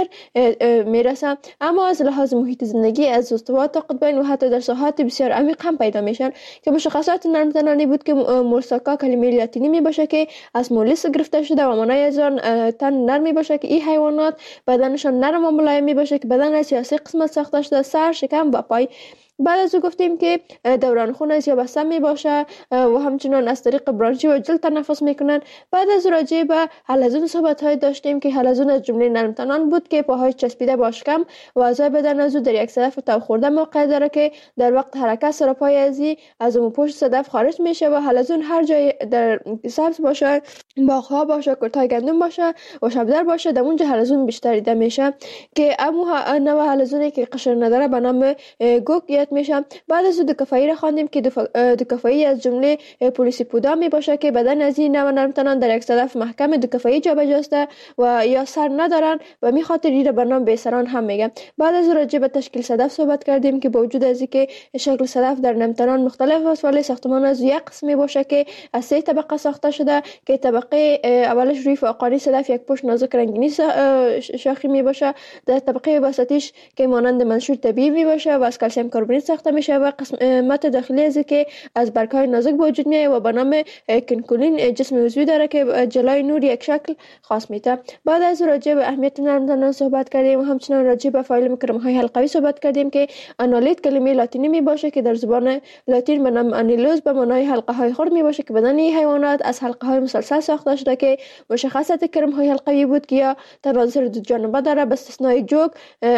Speaker 22: میرسه، اما از لحاظ محیط زندگی از استوا تا قطبین و حتی در ساحات بسیار عمیق هم پیدا میشن که مشخصات نرم تنانی بود که مولساکا کلمه لاتینی می باشه که از مولس گرفته شده و معنای از آن تن نرم می باشه که این حیوانات بدنشان نرم و ملایم می باشه که بدن از سیاسی قسمت ساخته شده، سر، شکم و پای. بعد از او گفتیم که دوران خون از یا بسته می باشه و همچنان از طریق برانشی و جلد تنفس میکنن. بعد از راجع به حلزون صحبت های داشتیم که حلزون از جمله نرم تنان بود که پاهای چسبیده با شکم و اعضای بدن از او در یک صدف تو خورده موقع داره که در وقت حرکت سر پای از اون پشت صدف خارج میشه و حلزون هر جای در سبز باشه، باغ‌ها باشه، کورتای گندم باشه و شبدر باشه، در اونجا حلزون بیشتر دیده میشه که اما نوع حلزونی که قشر نداره به نام گوک میشه. بعد از دو کفایی را خواندیم که دو کفایی از جمله پولیسیپودا می باشه که بدن از این نوع نرم تنان در یک صدف محکم دو کفایی جابجاسته و یا سر ندارن و می خاطر این را به نام بیسران هم میگه. بعد از راجع به تشکیل صدف صحبت کردیم که با وجود از اینکه شکل صدف در نرم تنان مختلف است ولی ساختمان از یک قسمی باشه که از 3 طبقه ساخته شده که طبقه اولش روی فوقانی صدف یک پشت نازک رنگینی شاخی می باشه، در طبقه وسطیش که مانند منشور طبیعی می باشه و از کلسیم کربونیت ساخته میشه و قسمت داخلی از که از برگ‌های نازک به وجود میاد و به نام کنکولین جسم عضوی داره که جلوی نور یک شکل خاص میده. بعد از راجع به اهمیت نرم تنان صحبت کردیم و همچنین راجع به فایلم کرم‌های حلقوی صحبت کردیم که آنالیت کلمه لاتینی می باشه که در زبان لاتین به نام آنیلوز به معنای حلقه های خرد می باشه که بدن حیوانات از حلقه های مسلسل ساخته شده که مشخصات کرم‌های حلقوی بود که یا تناظر دو جانبه داره به استثنای جوک.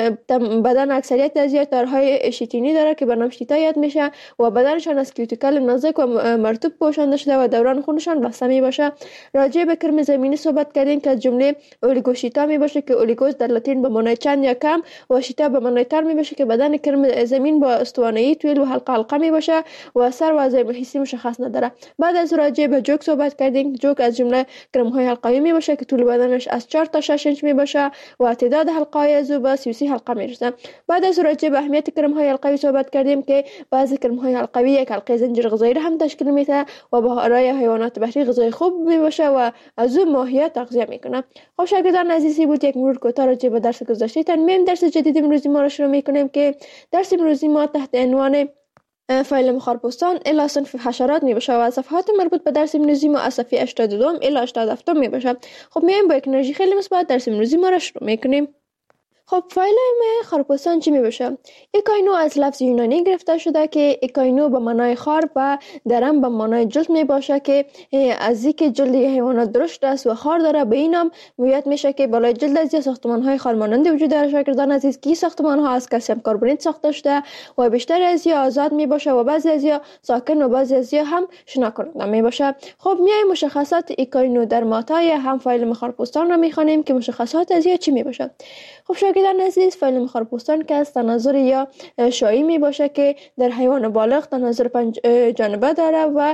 Speaker 22: بدن اکثریت از دارهای شیتینی داره که به نام شیتا یاد میشه و بدنشان از کیوتیکل نازک و مرطوب پوشانده شده و دوران خونشان بسته می باشه. راجع به کرم زمینی صحبت کردیم که از جمله اولیگوشیتا می باشه که اولیگوس در لاتین به معنای چند یا کم و شیتا به معنای تر می باشه که بدن کرم زمین با استوانه‌ای طویل و حلقه می باشه و سر و اعضای حسی مشخص نداره. بعد از راجع به جوک صحبت کردیم. جوک از جمله کرم‌های حلقوی می باشه که طول بدنش از 4 تا 6 انچ می باشه و تعداد حلقه‌های از او به 33 حلقه می رسه. بعد از راجع به اهمیت کرم‌های حلقوی صحبت کردیم که بعضی کرم‌های حلقوی یک حلقه زنجیر غذایی را هم تشکیل میده و برای حیوانات بحری غذای خوب می باشه و از او ماهیت تغذیه میکنه. خب شاگردان عزیزی بود یک مرور کوتاه راجع به درس گذشته ترمیم. درس جدید امروزی ما را شروع میکنیم که درس امروزی ما تحت عنوان فایلم خارپوستان الی صنف حشرات می باشه و صفحات مربوط به درس امروزی ما از صفحه 82 الی 87 می باشه. خب میایم با یک انرژی خیلی مثبت درس امروزی ما را شروع میکنیم. خب فایلم خارپوستان چی می باشه؟ ایکاینو از لفظ یونانی گرفته شده که ایکاینو به معنای خار و درم به معنای جلد می باشه که از اینکه جلد حیوانات درشت است و خار داره به این هم مویت میشه که بالای جلد از ساختمان های خارمانند وجود داره. شاگردان عزیز که ساختمان ها از کلسیم کربونیت ساخته شده و بیشتر از آزاد می باشه و بعضی از ساکن و بعضی از هم شنا کننده می باشه. خب میایم مشخصات ایکاینو در ماتای هم فایل خارپوستان را میخوانیم که مشخصات از چی می باشه. خب شاگردان عزیز فایل خارپوستان که از تناظر یا شایی می باشه که در حیوان بالغ تناظر 5 جانبه داره و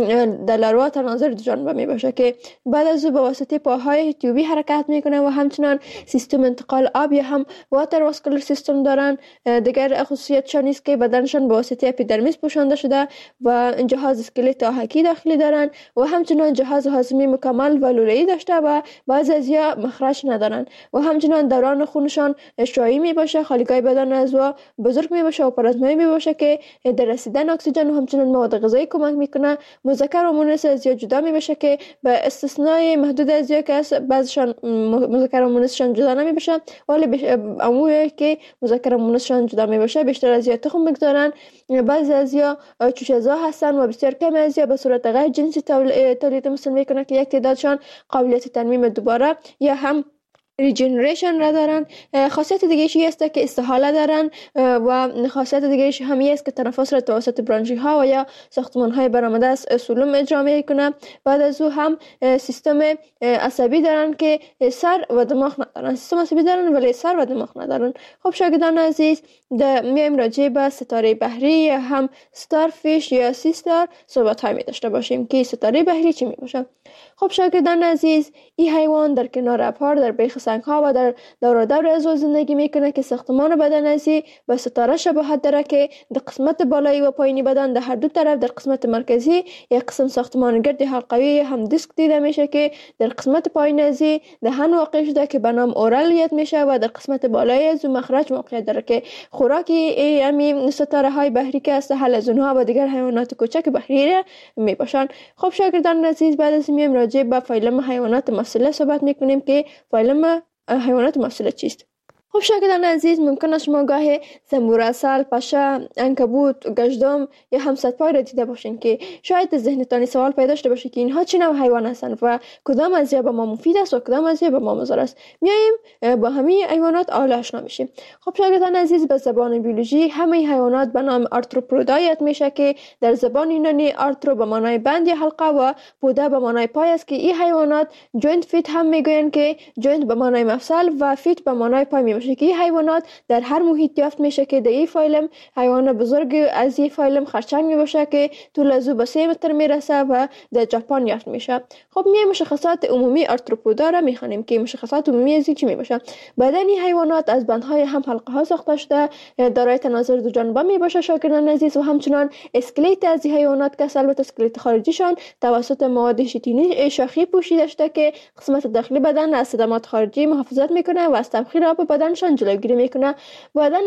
Speaker 22: در لاروا تناظر 2 جانبه می باشه که بعد از به واسطه پاهای تیوبی حرکت میکنه و همچنان سیستم انتقال آب یا هم واتر واسکولار سیستم دارن. دیگر خصوصیتشان است که بدنشان به واسطه اپیدرمیس پوشانده شده و جهاز اسکلت آهکی داخلی دارن و همچنان جهاز هاضمه مکمل و لوله‌ای داشته و بعضی از مخرج ندارن و همچنان دوران خونشان شایی می باشه، خالیگاه بدن از بزرگ می باشه و پلازمایی می باشه که در رسیدن اکسیژن و همچنان مواد غذایی کمک میکنه. مذکر و مؤنث از جدا می باشه که به استثنای محدود از که از بعضشان مذکر و مؤنثشان جدا نمی باشه ولی عمومی که مذکر و مؤنثشان جدا می باشه بیشتر از تخم میگذارن. بعضی از چوشه‌زا هستن و بسیار کم از به صورت غیر جنسی تولید مثل میکنه که یک تعدادشان قابلیت ترمیم دوباره یا هم ریجنریشن را دارن. خاصیت دیگه‌ایش است که استحاله دارن و خاصیت دیگه‌ایش هم است که تنفس را توسط برانشی ها و یا ساختمان های برآمده از سلوم اجرا میکنه. بعد از او هم سیستم عصبی دارن که سر و دماغ ندارن. سیستم عصبی دارن ولی سر و دماغ ندارن. خب شاگردان عزیز میایم راجع به ستاره بحری یا هم ستارفیش یا سیستار صحبت های می داشته باشیم که ستاره بحری چی می باشه. خب شاگردان عزیز این حیوان در کنار ابرها در بیخ سنگ ها و در دور از زندگی میکنه که ساختمان بدن ازی به ستاره شباهت داره که در قسمت بالایی و پایینی بدن در هر دو طرف در قسمت مرکزی یک قسم ساختمان گرد حلقوی هم دیسک دیده میشه که در قسمت پایین ازی دهن واقع شده که به نام اورالیت میشه و در قسمت بالایی از مخرج موقعیت داره که خوراکی همین ستاره های بحری که است حلزون ها و دیگر حیوانات کوچک بحری می باشن. خب شاگردان عزیز بعد از میم راجع به فایلم حیوانات مفصله صحبت میکنیم که فایلم حیوانات مفصله چیست. خب شاگردان عزیز ممکن است شما گاهی زنبور اصل، پشه، عنکبوت، گژدم یا هم صدپای را دیده باشین که شاید ذهنتان سوال پیدا شده باشه که اینها چه نوع حیوان هستند و کدام از به ما مفید است و کدام از به ما مضر است. میایم با همه حیوانات آشنا میشیم. خب شاگردان عزیز به زبان بیولوژی همه حیوانات به نام آرتروپودا یاد میشه که در زبان یونانی آرترو به معنای بند یا حلقه و پودا به معنای پای است که این حیوانات جوینت فیت هم میگویند که جوینت به معنای مفصل و فیت به معنای پای میباشه که این حیوانات در هر محیط یافت میشه که در این فایلم حیوان بزرگ از این فایلم خرچنگ میباشه که طول از او به 3 متر میرسه و در ژاپن یافت میشه. خب میایم مشخصات عمومی آرتروپودا را میخوانیم که مشخصات عمومی از چی میباشه. بدن این حیوانات از بندهای هم حلقه ها ساخته شده، دارای تناظر دو جانبه میباشه شاگردان عزیز و همچنان اسکلت از این حیوانات که البته اسکلت خارجیشان توسط مواد شیتینی شاخی پوشیده شده که قسمت داخلی بدن از صدمات خارجی محافظت میکنه و از تبخیر آب بدنشان جلوگیری میکنه. بدن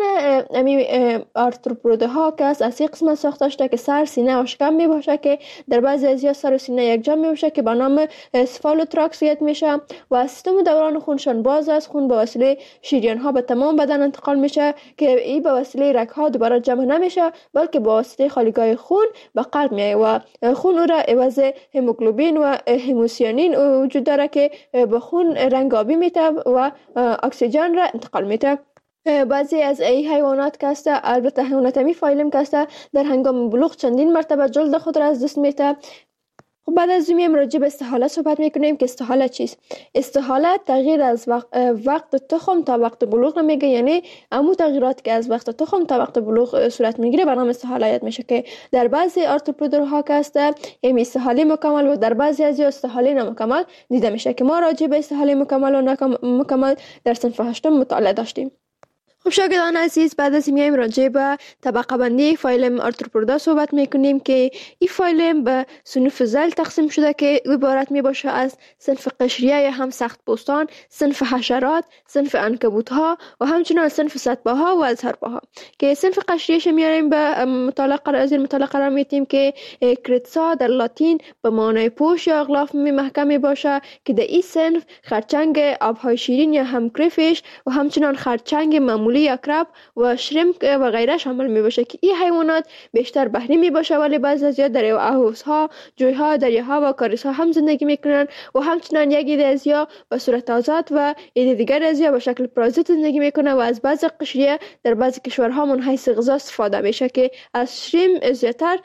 Speaker 22: آرتروپوداها که از این قسمت ساخته شده که سر، سینه و شکم میباشه که در بعضی از سر و سینه یک جا میباشه که به نام اسفالوتراکس یاد میشه و سیستم دوران خونشان باز است. خون به وسیله شریان ها به تمام بدن انتقال میشه که این به وسیله رگ ها دوباره جمع نمیشه بلکه به واسطه خالیگاه خون به قلب میایه و خون او را عوض هموگلوبین و هموسیانین وجود داره که به خون رنگ آبی میده و اکسیژن را انتقال میده. بعضی از این حیوانات که است البته حیوانات می فایلم که است در هنگام بلوغ چندین مرتبه جلد خود را از دست میده. بعد از این راجع به استحاله صحبت میکنیم که استحاله چیست. استحاله تغییر از وقت تخم تا وقت بلوغ میگه، یعنی عمو تغییرات که از وقت تخم تا وقت بلوغ صورت میگیره به نام استحاله یاد میشه که در بعضی آرتروپوداها که است استحاله مکمل و در بعضی از استحاله نامکمل دیده میشه که ما راجع به استحاله مکمل و نامکمل در صنف 8 مطالعه داشتیم. خب شاگردان عزیز، بعد از میایم راجع به طبقه بندی فایلم آرتروپودا صحبت میکنیم که این فایلم به صنوف ذیل تقسیم شده که عبارت می باشه از صنف قشریه یا هم سخت پوستان، صنف حشرات، صنف عنکبوت ها و همچنین صنف سطبه ها و ازهرپا ها. که صنف قشریش میاریم به مطالعه قرار میتیم که کریتسا در لاتین به معنای پوش یا اغلاف محکم می باشه که در این صنف خرچنگ آبهای شیرین یا هم کریفیش و همچنین خرچنگ معمولی یا کراب و شریمپ و غیره شامل می باشه که این حیوانات بیشتر بحری می باشه، ولی بعضی از در اهوزها، جویها، دریاها و کاریسها هم زندگی میکنن و همچنین یکی از یا به صورت آزاد و ایده دیگر از یا به شکل پارازیت زندگی میکنه و از بعضی قشریه در بعضی کشورها من حیث غذا استفاده میشه که از شریم زیاتر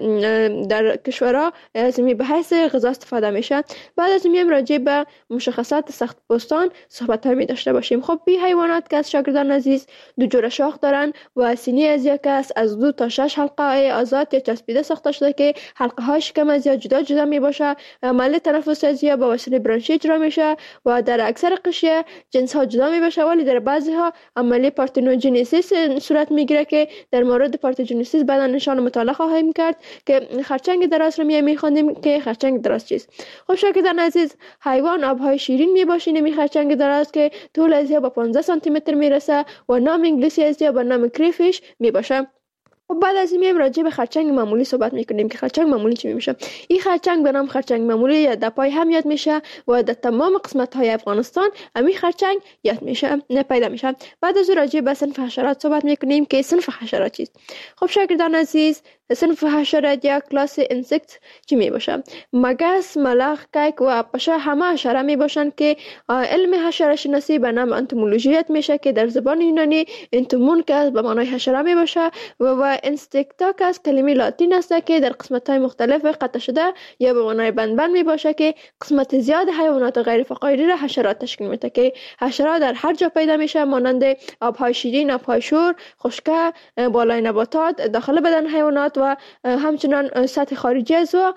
Speaker 22: در کشورها از به حیث غذا استفاده میشه. بعد از میایم راجع به مشخصات سخت پوستان صحبت می داشته باشیم. خب بی حیوانات که از شاگردان عزیز دو جور شاخ دارن و سینی از یک است از 2 تا 6 حلقه آزاد یا چسبیده ساخته شده که حلقه های شکم از یا جدا می باشه. عمل تنفس از یا با وسیله برانشی اجرا میشه و در اکثر قشریه جنس ها جدا می باشه، ولی در بعضی ها عمل پارتنوژنیسیس صورت میگیره که در مورد پارتنوژنیسیس بعدا نشان مطالعه خواهیم کرد که خرچنگ دراز رو میخوانیم که خرچنگ دراز چیست. خب شاگردان عزیز، حیوان آبهای شیرین می باشه نمی خرچنگ دراز که طول از یا با 15 سانتی متر میرسه و نام انگلیسی از یا با نام کریفیش می باشه. و بعد از این میایم راجع به خرچنگ معمولی صحبت میکنیم که خرچنگ معمولی چی میشه. این خرچنگ به نام خرچنگ معمولی یا دپای هم یاد میشه و در تمام قسمت های افغانستان همین خرچنگ یاد میشه پیدا میشه. بعد از راجع به صنف حشرات صحبت میکنیم که صنف حشرات چیست. خب شاگردان عزیز، صنف حشرات یا کلاس انسکت چی می باشه؟ مگس، ملخ، کیک و پشه همه حشره می باشن که علم حشره شناسی به نام انتومولوژی یاد میشه که در زبان یونانی انتومون که به معنای حشره می باشه و انستکتا که از کلمه لاتین است که در قسمت های مختلف قطع شده یا به معنای بند می باشه که قسمت زیاد حیوانات غیر فقاری را حشرات تشکیل میده که حشرات در هر جا پیدا میشه، مانند آبهای شیرین، آبهای شور، خشکه، بالای نباتات، داخل بدن حیوانات و همچنان سطح خارجی از و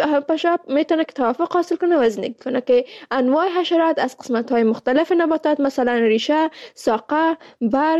Speaker 22: پشه میتونه که توافق حاصل کنه و زندگی کنه که انواع حشرات از قسمت های مختلف نباتات مثلا ریشه، ساقه، برگ،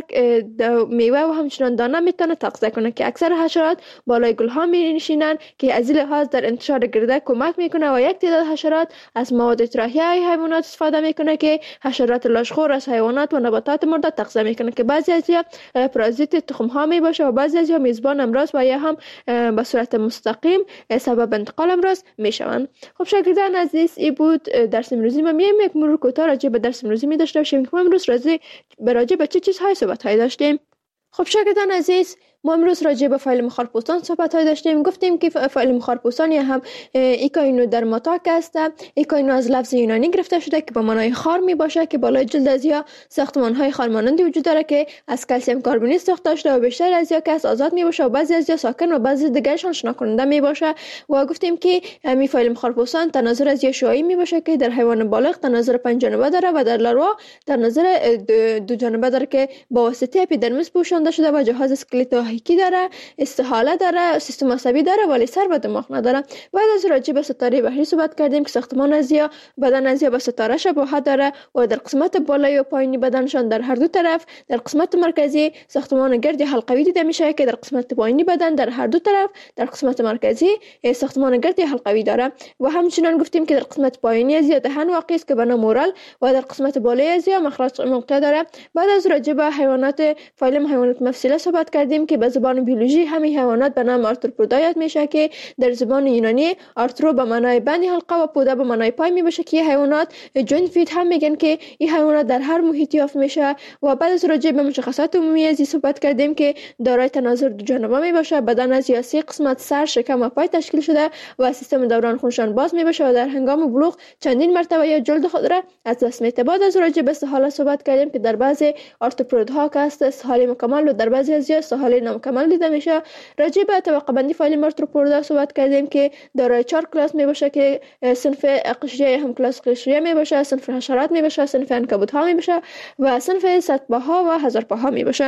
Speaker 22: میوه و همچنان دانه میتونه تغذیه کنه که اکثر حشرات بالای گل ها می نشینن که از این لحاظ در انتشار گرده کمک میکنه و یک تعداد حشرات از مواد اطراحی حیوانات استفاده میکنه که حشرات لاشخور از حیوانات و نباتات مرده تغذیه میکنه که بعضی از پارازیت تخم ها می باشه و بعضی از میزبان امراض و یا هم به صورت مستقیم سبب انتقال امراض می شوند. خب شاگردان عزیز، این بود درس امروزی ما. میایم یک مرور کوتاه راجع به درس امروزی می داشته باشیم که ما امروز راجع به چه چیزهای صحبت های داشتیم. خب شاگردان عزیز، ما امروز راجع به فایل خارپوستان صحبت های داشتیم. گفتیم که فایل خارپوستان یا هم ایکاینو درماتاک است. ایکاینو از لفظ یونانی گرفته شده که به معنای خار می باشه که بالای جلد از یا ساختمان های خارمانندی وجود داره که از کلسیم کربونیت ساخته شده و بیشتر از یا که آزاد می باشه و بعضی از یا ساکن و بعضی دیگرشان شنا کننده می باشه. و گفتیم که همین فایل خارپوستان تناظر از یا شعاعی می باشه که در حیوان بالغ تناظر 5 جانبه داره و در لاروا تناظر 2 جانبه داره که با واسطه اپیدرمیس پوشانده شده و جهاز اسکلتوحیکی داره، استحاله داره، سیستم عصبی داره ولی سر و دماغ نداره. بعد از راجع به ستاره بحری صحبت کردیم که ساختمان از یا بدن از یا به ستاره شباهت داره و در قسمت بالایی و پایینی بدنشان در هر دو طرف در قسمت مرکزی ساختمان گرد حلقوی دیده میشه که در قسمت پایینی بدن در هر دو طرف در قسمت مرکزی ساختمان گرد حلقوی داره. و همچنین گفتیم که در قسمت پایینی از یا دهن واقع است که به نام اورال و در قسمت بالایی از یا مخرج موقع داره. بعد از راجع به حیوانات فایلم حیوانات مفصله صحبت کردیم که به زبان بیولوژی همین حیوانات به نام آرتروپودا یاد میشه که در زبان یونانی آرترو به معنای بند حلقه و پودا به معنای پای می باشه که حیوانات جوینت فیت هم میگن که این حیوانات در هر محیطی یافت میشه. و بعد از راجع به مشخصات عمومی از صحبت کردیم که دارای تناظر 2 جانبه می باشه، بدن از یا 3 قسمت سر، شکم و پای تشکیل شده و سیستم دوران خونشان باز می باشه و در هنگام بلوغ چندین مرتبه یا جلد خود را از دست میده. بعد از راجع به استحاله صحبت کردیم که در بعضی آرتروپودها که است استحاله مکمل و در بعضی از استحاله نامکمل دیده میشه. راجع به طبقه بندی فایل آرتروپودا صحبت کردیم که دارای 4 کلاس می باشه که صنف قشریه هم کلاس قشریه می باشه، صنف حشرات می باشه، صنف عنکبوت ها می باشه و صنف سطبه ها و هزارپا ها می باشه.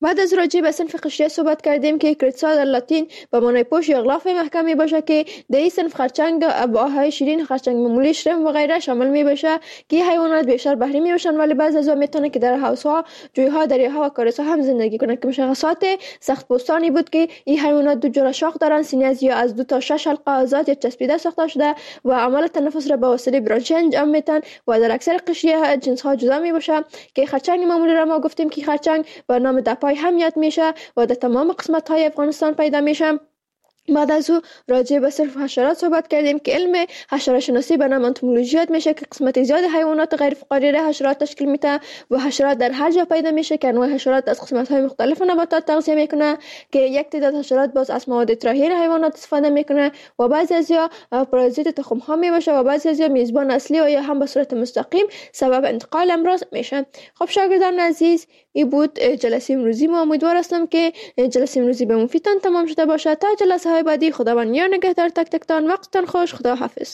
Speaker 22: بعد از راجع به صنف قشریه صحبت کردیم که کریتسا در لاتین به معنای پوش یا غلاف محکم می باشه که در این صنف خرچنگ اباهای شیرین، خرچنگ معمولی، شرم و غیره شامل می باشه که حیوانات بیشتر بحری می باشن، ولی بعضی از آنها میتونه که در حوضها، جویها، دریاها و کارسها هم زندگی کنند که مشخصات سخت پوستانی بود که این حیوانات دو جور شاخ دارند، سینه یا از 2 تا 6 حلقه آزاد یا چسبیده ساخته شده و عمل تنفس را به واسطه برانچی انجام میدن و در اکثر قشریه جنس ها جدا می باشه که خرچنگ معمولی را ما گفتیم که خرچنگ به نام دپای هم یاد میشه و در تمام قسمت های افغانستان پیدا میشه. بعد از او راجع به صنف حشرات صحبت کردیم که علم حشره شناسی به نام انتومولوژی یاد میشه که قسمت زیاد حیوانات غیر فقاریه حشرات تشکیل میده و حشرات در هر جا پیدا میشه که انواع حشرات از قسمت های مختلف نباتات تغذیه میکنه که یک تعداد حشرات باز از مواد طراحی حیوانات استفاده میکنه و بعضی ازیا پارازیت تخم ها میباشه و بعضی ازیا میزبان اصلی و یا هم به صورت مستقیم سبب انتقال امراض میشه. خب شاگردان عزیز، این بود جلسه امروزی ما. امیدوار هستم که جلسه امروزی به مفیدتان تمام شده باشه. تا جلسه های بعدی خداوند یار نگهدار تک تکتان. وقتتان خوش. خدا حافظ.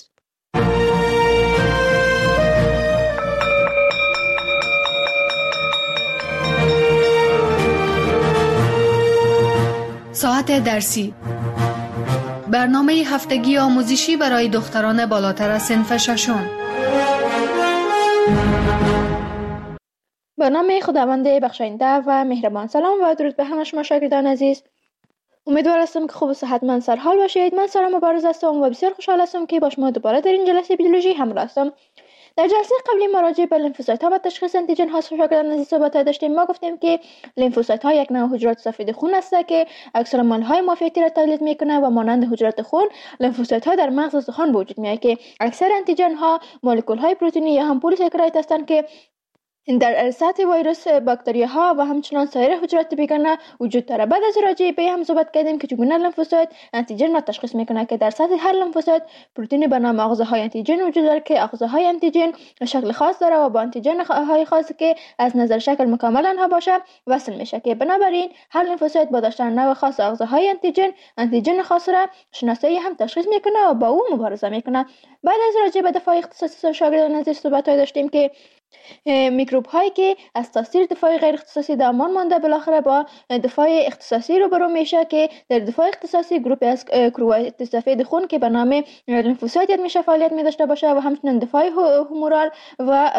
Speaker 21: ساعت درسی، برنامه هفتگی آموزشی برای دختران بالاتر از صنف ششم.
Speaker 22: به نام خداوند بخشاینده و مهربان. سلام و درود به همه شما شاگردان عزیز. امیدوار هستم که خوب و صحتمند سرحال باشید. من سارا مبارز هستم و بسیار خوشحال هستم که با شما دوباره در این جلسه بیولوژی همراه هستم. در جلسه قبلی ما راجع به لیمفوسایت ها و تشخیص انتیجن ها شاگردان عزیز صحبت داشتیم. ما گفتیم که لیمفوسایت ها یک نوع حجرات سفید خون است که اکثر مولهای مافیتی را تولید میکنه و مانند حجرات خون لیمفوسایت ها در مغز استخوان به وجود میاد که اکثر انتیجن ها مولکول های پروتئینی یا هم پلیساکارید هستند که در سطح ویروس، باکتریاها و همچنان سایر حجرات بیگانه وجود داره. بعد از راجع به هم صحبت کردیم که چگونه لیمفوسایت انتیجن را تشخیص میکنه که در سطح هر لیمفوسایت پروتئین به نام آغازهای انتیجن وجود داره که آغازهای انتیجن شکل خاص داره و با انتیجن های خاصی که از نظر شکل مکمل آنها باشه وصل میشه که بنابراین هر لیمفوسایت با داشتن نوع خاص آغازهای انتیجن خاص را شناسایی هم تشخیص میکنه و با او مبارزه میکنه. بعد از راجع به دفاع اختصاصی شاگردان عزیز صحبت داشتیم که میکروب هایی که از تاثیر دفاع غیر اختصاصی در امان مانده بالاخره با دفاع اختصاصی روبرو میشه که در دفاع اختصاصی گروپی از کروات سفید خون که به نام لیمفوسایت میشه فعالیت می داشته باشه و همچنین دفاع هومورال و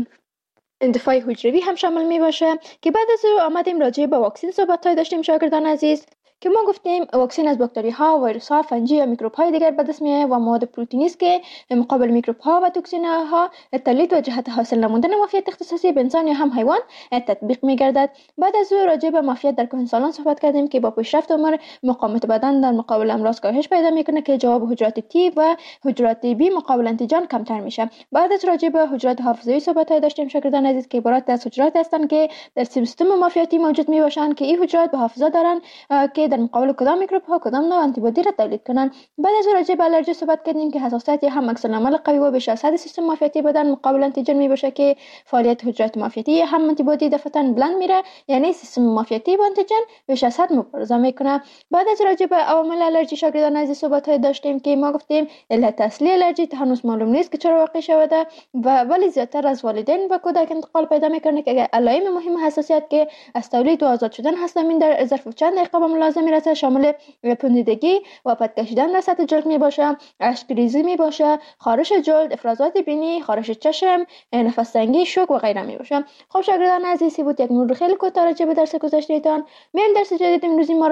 Speaker 22: دفاع حجروی هم شامل می باشه که بعد از او آمدیم راجع به واکسن صحبت داشتیم شاگردان عزیز که ما گفتیم واکسن از باکتری ها، ویروس ها، فنجی یا میکروب های دیگر به دست میاد و مواد پروتئینی است که مقابل میکروب ها و توکسین ها تولید و جهت حاصل نمودن معافیت اختصاصی به انسان یا هم حیوان تطبیق میگردد. بعد از او راجع به معافیت در کهنسالان صحبت کردیم که با پیشرفت عمر مقاومت بدن در مقابل امراض کاهش پیدا میکنه که جواب حجرات تی و حجرات بی مقابل انتیجن کمتر میشه. بعد از راجع به حجرات حافظه‌ای صحبت داشتیم شاگردان عزیز که عبارت از حجرات هستند که در سیستم معافیتی موجود میباشند که این حجرات به حافظه دارن که در مقابل کدام میکروب ها کدام نوع آنتیبادی را تولید کنند. بعد از راجع به آلرژی صحبت کردیم که حساسیت هم عکس العمل قوی و بیش از حد سیستم معافیتی بدن مقابل انتیجن میباشه که فعالیت حجرات معافیتی هم آنتیبادی دفعتاً بلند میره، یعنی سیستم معافیتی با انتیجن بیش از حد مبارزه میکنه. بعد از راجع به عوامل آلرژی شاگردان عزیز صحبت داشتیم که ما گفتیم علت اصلی آلرژی هنوز معلوم نیست که چرا واقع شده و ولی زیادتر از والدین و کودک انتقال پیدا میکنه که علائم مهم حساسیت که از تولید و آزاد شدن هستن در ظرف چند دقیقه به ملاحظه میرسه، شامل پوندیدگی و پد کشیدن در سطح جلد می باشه، اشک‌ریزی می باشه، خارش جلد، افرازات بینی، خارش چشم، نفس تنگی، شوک و غیره می باشه. خب شاگردان عزیزی بود یک مرور خیلی کوتاه راجع به درس گذشته‌تان. میایم درس جدید امروزی ما رو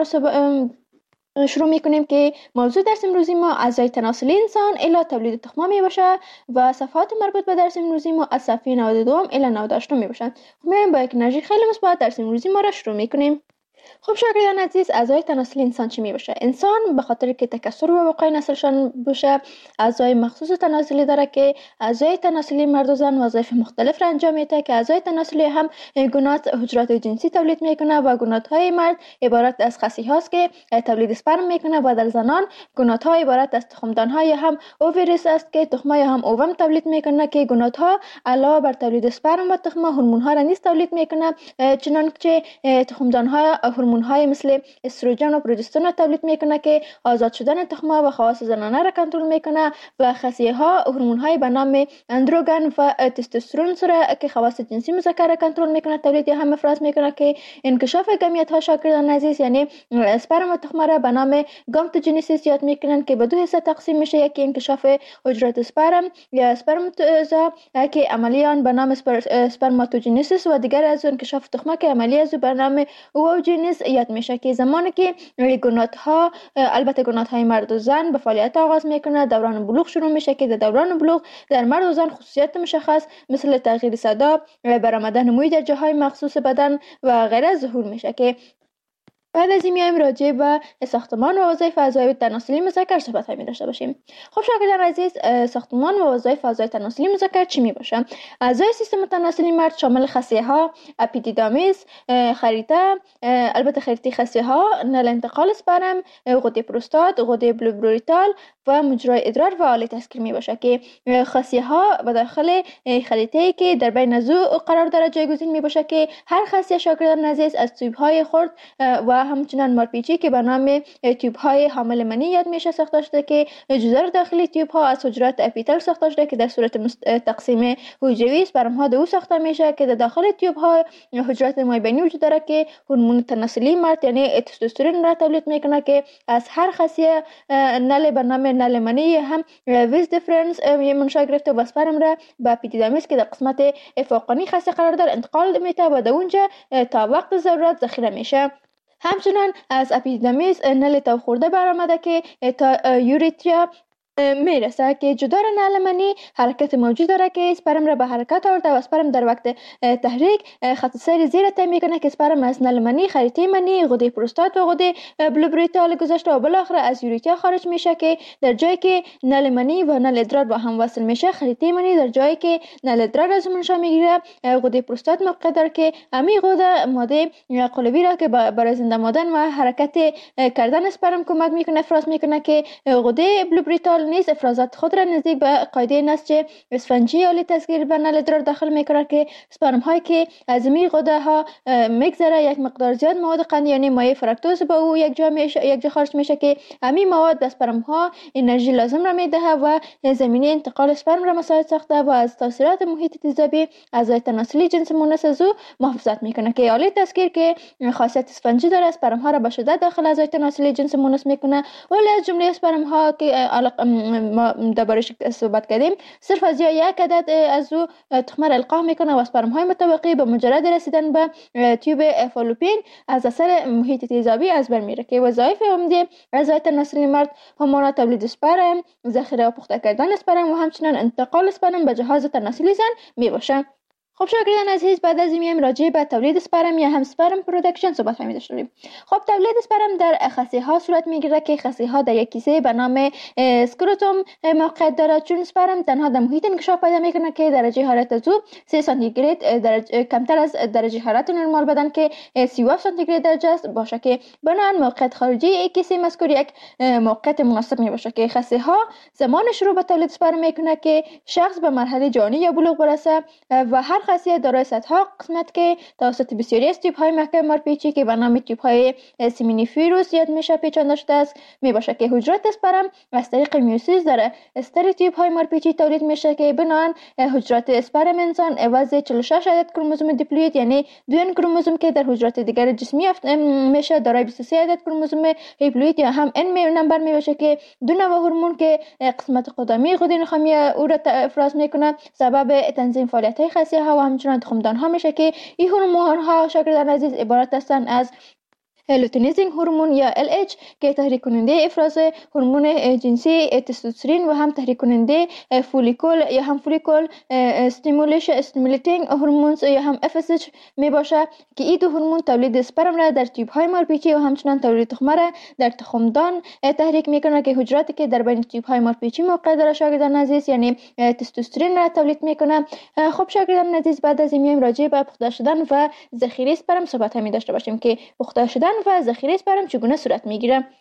Speaker 22: شروع میکنیم که موضوع درس امروزی ما اعضای تناسلی انسان الی تولید تخم می باشه و صفحات مربوط به درس امروزی ما از صفحه 92 الی 98 می باشن. میایم با یک انرژی خیلی مثبت درس امروزی ما رو شروع میکنیم. خب شاگردان عزیز، اعضای تناسلی انسان چی می باشه؟ انسان به خاطر که تکثر و وقای نسلشان باشه اعضای مخصوص تناسلی داره که اعضای تناسلی مرد و زن وظایف مختلف را انجام میده که اعضای تناسلی هم گونات حجرات جنسی تولید میکنه و گونات های مرد عبارت از خصی هاست که تولید اسپرم میکنه و در زنان گونات ها عبارت از تخمدان های هم اووریس است که تخمه هم اووم تولید میکنه که گونات ها علاوه بر تولید اسپرم و تخمه هورمون ها را نیز تولید میکنه، چنانچه تخمدان ها هورمون های مثل استروژن و پروژسترون را تولید میکنه که آزاد شدن تخم و خواص زنانه را کنترل میکنه و خصیه ها هورمون های به نام اندروگن و تستوسترون را که خواص جنسی مذکر را کنترل میکنه تولید یا هم افراز میکنه که انکشاف گمیت ها شاگردان عزیز یعنی اسپرم و تخم را به نام گامتوجنیسیس یاد میکنن که به دو حصه تقسیم میشه. یکی انکشاف حجرات اسپرم یا اسپرماتوزا که عملی آن به نام اسپرماتوجنیسیس و دیگر از انکشاف تخمه که عملی از به نام اووجنیس یاد میشه که زمانی که گونات ها البته گونات های مرد و زن به فعالیت آغاز میکنه دوران بلوغ شروع میشه که در دوران بلوغ در مرد و زن خصوصیات مشخص مثل تغییر صدا، برآمدن موی در جاهای مخصوص بدن و غیره ظهور میشه که بعد از این میایم راجع به ساختمان و وظایف اعضای تناسلی مذکر صحبت می داشته باشیم. خب شاگردان عزیز، ساختمان و وظایف اعضای تناسلی مذکر چی می باشه؟ اعضای سیستم تناسلی مرد شامل خصیه ها، اپیدیدامیس، خریطه، البته خریطه خصیه ها، نل انتقال اسپرم، غده پروستات، غده بلوبروریتال و مجرای ادرار و آله تسکیر می باشه که خصیه ها به داخل خریطه‌ای که در بین ازو قرار داره جایگزین می باشه که هر خصیه شاگردان عزیز از تیوب های خرد و همچنان مارپیچی که به نام تیوب های حامل منی یاد میشه ساخته شده که جدار داخلی تیوب ها از حجرات اپیتل ساخته شده که در صورت تقسیم حجروی اسپرم ها دو ساخته میشه که در داخل تیوب ها حجرات مایبینی وجود داره که هورمون تناسلی مرد یعنی تستوسترون را تولید میکنه که از هر خصیه نل به نام نل منی هم ویز دیفرنس منشأ گرفته و اسپرم را به اپیدیدامیس که در قسمت فوقانی خصیه قرار داره انتقال میده و در اونجا تا وقت ضرورت ذخیره میشه. همچنان از اپیدیدامیس نل تو خورده برآمده که تا یوریتریا میرسه که جدار نل منی حرکت موجود داره که اسپرم را به حرکت آورده و اسپرم در وقت تحریک خط سیر زیر طی میکنه که اسپرم از نل منی، خریطه منی، غده پروستات و غده بلوبریتال گذشته و بالاخره از یوریتریا خارج میشه که در جایی که نل منی و نل ادرار با هم وصل میشه خریطه منی در جایی که نل ادرار از منشأ میگیره غده پروستات موقع داره که امی غده ماده قلوی را که برای زنده ماندن و حرکت کردن اسپرم کمک میکنه افراز میکنه که غده بلوبریتال نیز افرازات خود را نزدیک به قاعده نسج اسفنجی آلی تسکیر به نل ادرار داخل میکنه که اسپرم هایی که از می غده ها میگذره یک مقدار زیاد مواد قند یعنی مایع فرکتوز با او یک جا خارج میشه که امی مواد به اسپرم ها انرژی لازم را میده و زمینه انتقال اسپرم را مساعد ساخته و از تاثیرات محیط تیزابی اعضای تناسلی جنس مونس از او محافظت میکنه که آلی تسکیر که خاصیت اسفنجی داره اسپرم ها را به شدت داخل اعضای تناسلی جنس مونس میکنه ولی از جمله اسپرم ها که ما دربارش صحبت کردیم صرف از یک عدد از او تخم را القاح میکنه و اسپرم های متوقی به مجرد رسیدن به تیوب فالوپین از اثر محیط تیزابی از بین میره که وظایف عمده اعضای تناسلی مرد همانا تولید اسپرم، ذخیره و پخته کردن اسپرم و همچنین انتقال اسپرم به جهاز تناسلی زن میباشه. خب شاگردان عزیز، بعد از این میایم راجع به تولید اسپرم یا هم اسپرم پروداکشن صحبت می‌کنیم. خب تولید اسپرم در خصیه ها صورت میگیره که خصیه ها در یک کیسه به نام اسکروتوم موقعیت داره چون اسپرم تنها در محیط انکشاف پیدا میکنه که درجه حرارت از او 3 سانتیگراد کمتر از درجه حرارت نرمال بدن که 37 سانتیگراد درجه است باشه که بنابراین موقعیت خارجی یک کیسه مذکور یک موقعیت مناسب میباشه که خصیه ها زمان شروع به تولید اسپرم میکنه که شخص به مرحله جوانی یا بلوغ برسه و هر خصیه دارای صدها قسمت که توسط بسیاری از تیپ های محکم مارپیچی که به نام تیپ های سیمینیفیروس یاد میشه پیچانده شده است میباشه که حجرات اسپرم از طریق میوسیس در استر تیپ های مارپیچی تولید میشه که بنابراین حجرات اسپرم انسان عوض 46 عدد کروموزوم دیپلوید یعنی 2 کروموزوم که در حجرات دیگر جسمی میشه دارای 23 عدد کروموزوم هیپلوید یا هم ان نمبر میباشه که 2 نوع هورمون که قسمت قدمی غده نخامی او را افراز میکنه سبب تنظیم فعالیت های خصیه ها و همچنین تخمدان ها میشه که این هورمون ها شاگردان عزیز عبارت هستند از لوتینیزینگ هورمون یا LH که تحریک کننده افراز هورمون جنسی تستوسترون و هم تحریک کننده فولیکول یا هم فولیکول استیمولیتینگ هورمونز یا هم FSH می باشه که این دو هورمون تولید اسپرم را در تیوب های مارپیچی و همچنین تولید تخم را در تخمدان تحریک میکنه که حجراتی که در بین تیوب های مارپیچی موقع داره شاگردان عزیز یعنی تستوسترون را تولید میکنه. خب شاگردان عزیز، بعد از این میایم راجع به پخته شدن و ذخیره اسپرم صحبت می داشته باشیم که پخته شدن و ذخیره اسپرم چگونه صورت میگیره.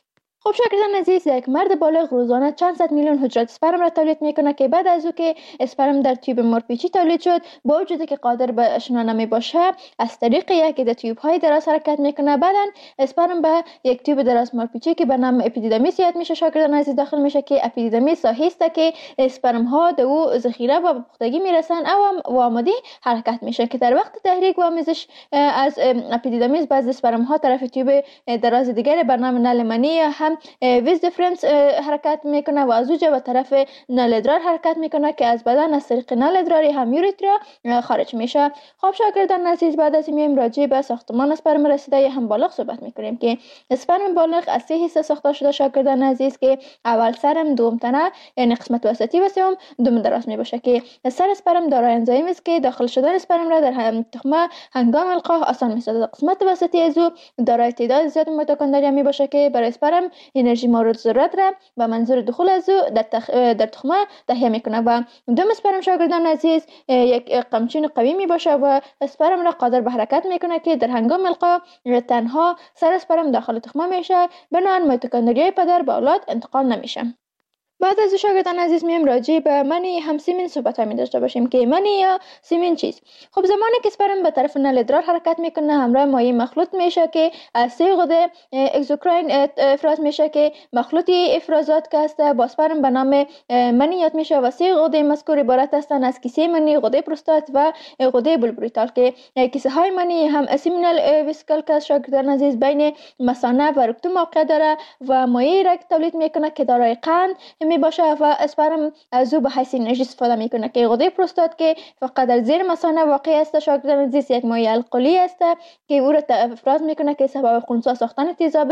Speaker 22: خب شاگردان عزیز، یک مرد بالغ روزانه چند صد میلیون حجره اسپرم را تولید میکنه که بعد از او که اسپرم در تیوب مارپیچی تولید شد، با وجودی که قادر به شنا نمی باشه، از طریق یکی از تیوب های دراز حرکت میکنه. بعداً اسپرم به یک تیوب دراز مارپیچی که به نام اپیدیدمیس یاد میشه شاگردان عزیز داخل میشه که اپیدیدمیس ساحی است که اسپرم ها در او ذخیره و پختگی میرسن و آماده حرکت میشه که در وقت تحریک و آمیزش از اپیدیدمیس بعضی اسپرم ها طرف تیوب دراز دیگر به نام نل منی هم ویز دیفرنس حرکت میکنه و از اونجا به طرف نل ادرار حرکت میکنه که از بدن از طریق نل ادراری هم یوریترا خارج میشه. خب شاگردان عزیز، بعد از این راجع به ساختمان اسپرم رسیده هم بالغ صحبت میکنیم که اسپرم بالغ از 3 حصه ساخته شده شاگردان عزیز که اول سرم، دوم تنه یعنی قسمت وسطی و سوم دم دراز میباشه که سر اسپرم دارای انزایم است که داخل شدن اسپرم را در تخمه هنگام القاء آسان میسازد. قسمت وسطی از او دارای تعداد زیاد میتوکندریا میباشه که برای اسپرم انرژی مورد ضرورت را به منظور دخول از او در تخمه تهیه میکنه و دم اسپرم شاگردان عزیز یک قمچین قوی میباشه و اسپرم را قادر به حرکت میکنه که در هنگام القاء تنها سر اسپرم داخل تخمه میشه، بنابراین میتوکندریای پدر به اولاد انتقال نمیشه. بعد از شاگردان عزیز میم راجع به منی هم سیمن صحبت می داشته باشیم که منی یا سیمن چیست. خب زمانی که اسپرم به طرف نل ادرار حرکت میکنه همراه مایع مخلوط میشه که از 3 غده اگزوکراین افراز میشه که مخلوطی افرازات که است با اسپرم به نام منی یاد میشه و 3 غده مذکور عبارت هستند از کیسه منی، غده پروستات و غده بولبریتال که کیسه های منی هم اسیمینال ویسیکل که شاگردان عزیز بین مثانه و رکتوم موقع داره و مایع را تولید میکنه که دارای قند می باشه و اسپرم از او به حیث انرژی استفاده میکنه که غده پروستات که فقط در زیر مثانه واقع است شاگردان عزیز یک مایع القلی است که او را افراز میکنه که سبب خنثی ساختن تیزاب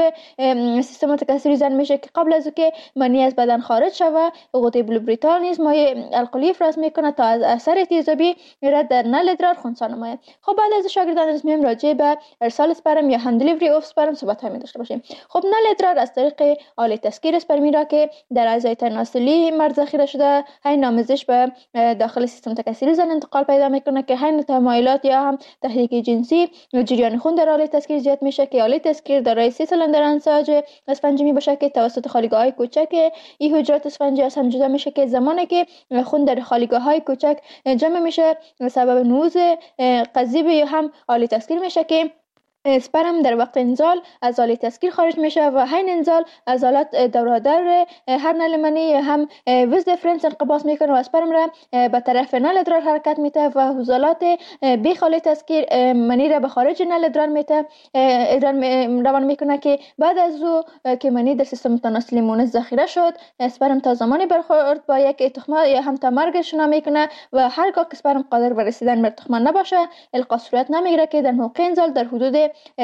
Speaker 22: سیستم تکثری زن میشه که قبل از که منی از بدن خارج شود غده بولبریتال نیز مایع القلی افراز میکنه تا از اثر تیزابی را در نل ادرار خنثی نماید. خب بعد از شاگردان عزیز میم راجع به ارسال اسپرم یا هند دیلیوری اف اسپرم صحبت می داشته باشیم. خب نل ادرار از طریق آله تسکیر اسپرمی را که در اعضای تناسلی مرد ذخیره شده حین آمیزش به داخل سیستم تکثری زن انتقال پیدا میکنه که حین تمایلات یا هم تحریک جنسی جریان خون در آله تسکیر زیاد میشه که آله تسکیر دارای 3 سلندر انساج اسفنجی می باشه که توسط خالیگاه‌های کوچک این حجرات اسفنجی از هم جدا میشه که زمانی که خون در خالیگاه‌های کوچک جمع میشه سبب نوز قضیب یا هم آله تسکیر میشه که اسپرم در وقت انزال از آله تسکیر خارج میشه و حین انزال از آلات دورادر هر نل منی هم ویز دیفرنس انقباض میکنه و اسپرم را به طرف نل ادرار حرکت میده و حوزلات بیخ آله تسکیر منی را به خارج نل ادرار میده روان میکنه که بعد از او که منی در سیستم تناسلی مونس ذخیره شد اسپرم تا زمانی برخورد با یک تخمه یا هم تا مرگ شنا میکنه و هرگاه که اسپرم قادر به رسیدن به تخمه نباشه القا صورت نمیگیره که در موقع انزال در حدود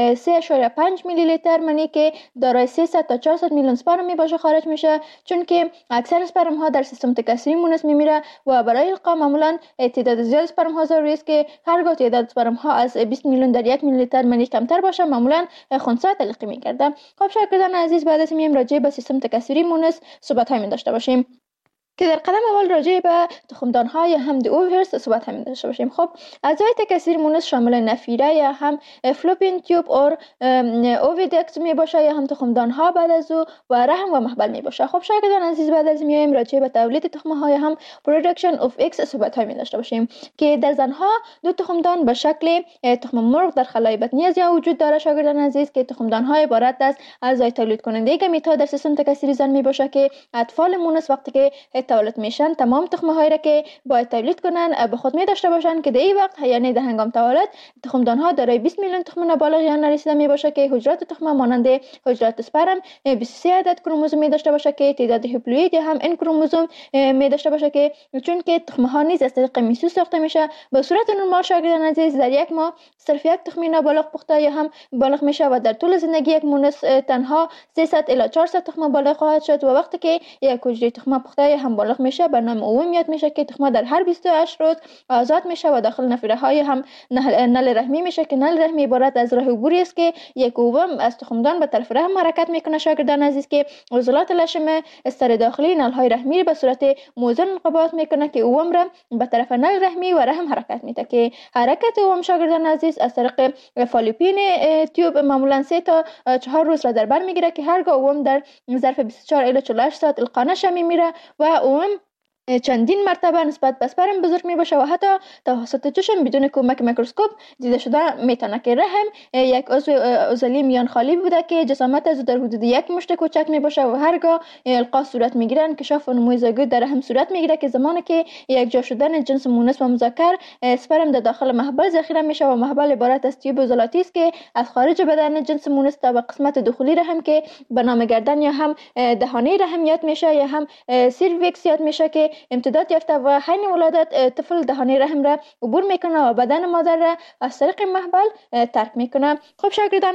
Speaker 22: 3.5 میلی لیتر منی که دارای 300 تا 400 میلیون اسپرم می باشه خارج میشه، چون که اکثر اسپرم ها در سیستم تکثری مونس میمیره و برای القا معمولا تعداد زیاد اسپرم ها ضروری است که هرگاه تعداد اسپرم ها از 20 میلیون در 1 میلی لیتر منی کمتر باشه معمولا خنثی تلقی میگرده. خب شاگردان عزیز بعد از این راجع به سیستم تکثری مونس صحبت می داشته باشیم که در قدم اول راجع به تخمدان ها یا هم اوورس صحبت هم داشته باشیم. خب اعضای تکثیر مونس شامل نفیره یا هم فلوپین تیوب اور اوویدکت می باشه یا هم تخمدان ها بعد از او و رحم و محبل می باشه. خب شاگردان عزیز بعد از میایم راجع به تولید تخمه ها یا هم پروداکشن اف ایکس صحبت هم داشته باشیم که در زنها 2 تخمدان به شکل تخم مرغ در خلای بطنی از یا وجود داره شاگردان عزیز که تخمدان های عبارت از اعضای تولید کننده گمیت ها در سیستم تکثری زن می باشه که اطفال مونس وقتی که تولد میشن تمام تخمه هایی را که باید تولید کنن به خود می داشته باشن که در این وقت یعنی در هنگام تولد تخمدان ها دارای 20 میلیون تخم نابالغ یا نرسیده می باشه که حجرات تخمه مانند حجرات اسپرم 23 عدد کروموزوم می داشته باشه که تعداد هپلوئید یا هم ان کروموزوم می داشته باشه که چون که تخمه ها نیز از طریق میسوس ساخته میشه به صورت نرمال شاگردان عزیز در یک ماه صرف یک تخم نابالغ پخته یا هم بالغ میشه و در طول زندگی یک مونس تنها 300 الی 400 تخم بالغ خواهد شد و وقتی که یک حجره تخمه پخته یا هم هم بالغ میشه به نام اوم یاد میشه که تخمه در هر 28 روز آزاد میشه و داخل نفیره های هم نل رحمی میشه که نل رحمی عبارت از راه عبوری است که یک اوم از تخمدان به طرف رحم حرکت میکنه. شاگردان عزیز که عضلات لشم استر داخلی نل های رحمی به صورت موزون انقباض میکنه که اوم را به طرف نل رحمی و رحم حرکت میده که حرکت اوم شاگردان عزیز از طریق فالوپین تیوب معمولا 3 تا 4 روز را در بر میگیره که هرگاه اوم در ظرف 24 الی 48 ساعت القا نشه میمیره و اوم چندین مرتبه نسبت به اسپرم بزرگ می باشه و حتی توسط چشم بدون کمک میکروسکوپ دیده شده میتونه که رحم یک عضو عضلی میان خالی بوده که جسامت از در حدود 1 مشت کوچک می باشه و هرگاه القا صورت میگیره انکشاف و نمو زیگوت در رحم صورت میگیره که زمانی که یک جا شدن جنس مونس و مذکر اسپرم در داخل محبل ذخیره میشه و محبل عبارت از تیوب عضلاتی است که از خارج بدن جنس مونس تا به قسمت داخلی رحم که به نام گردن یا هم دهانه رحم یاد میشه یا هم سیرویکس یاد میشه که امتداد یافته و حین ولادت طفل دهانه رحم را عبور میکنه و بدن مادر را از طریق محبل ترک میکنه. خب شاگردان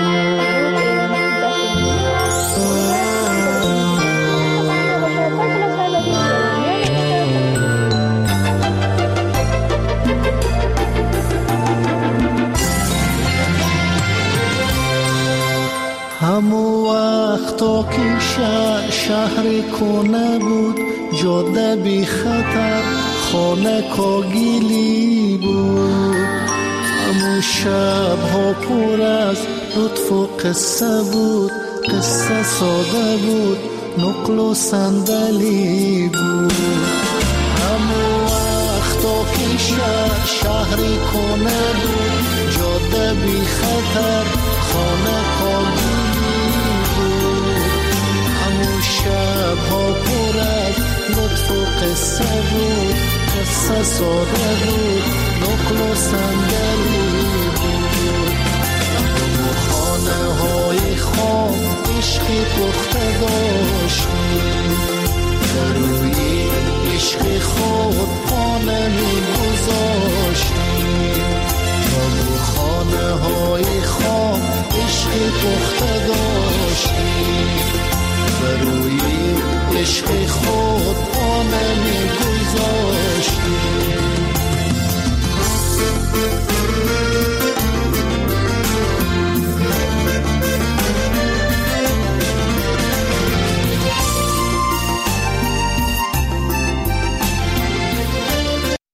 Speaker 4: همو وقتا که شهر کنه بود جاده بی خطر خانه کاگیلی بود همو شب ها پر از لطف و قصه بود قصه ساده بود نقل و صندلی بود همو وقتا که شهر کنه بود جاده بی خطر خانه کاگیلی بود همو شب ها پر از لطف و قصه بود قصه ساده بود نقل و صندلی بود همو خانه های خام عشقی پخته داشتیم در روی عشق خود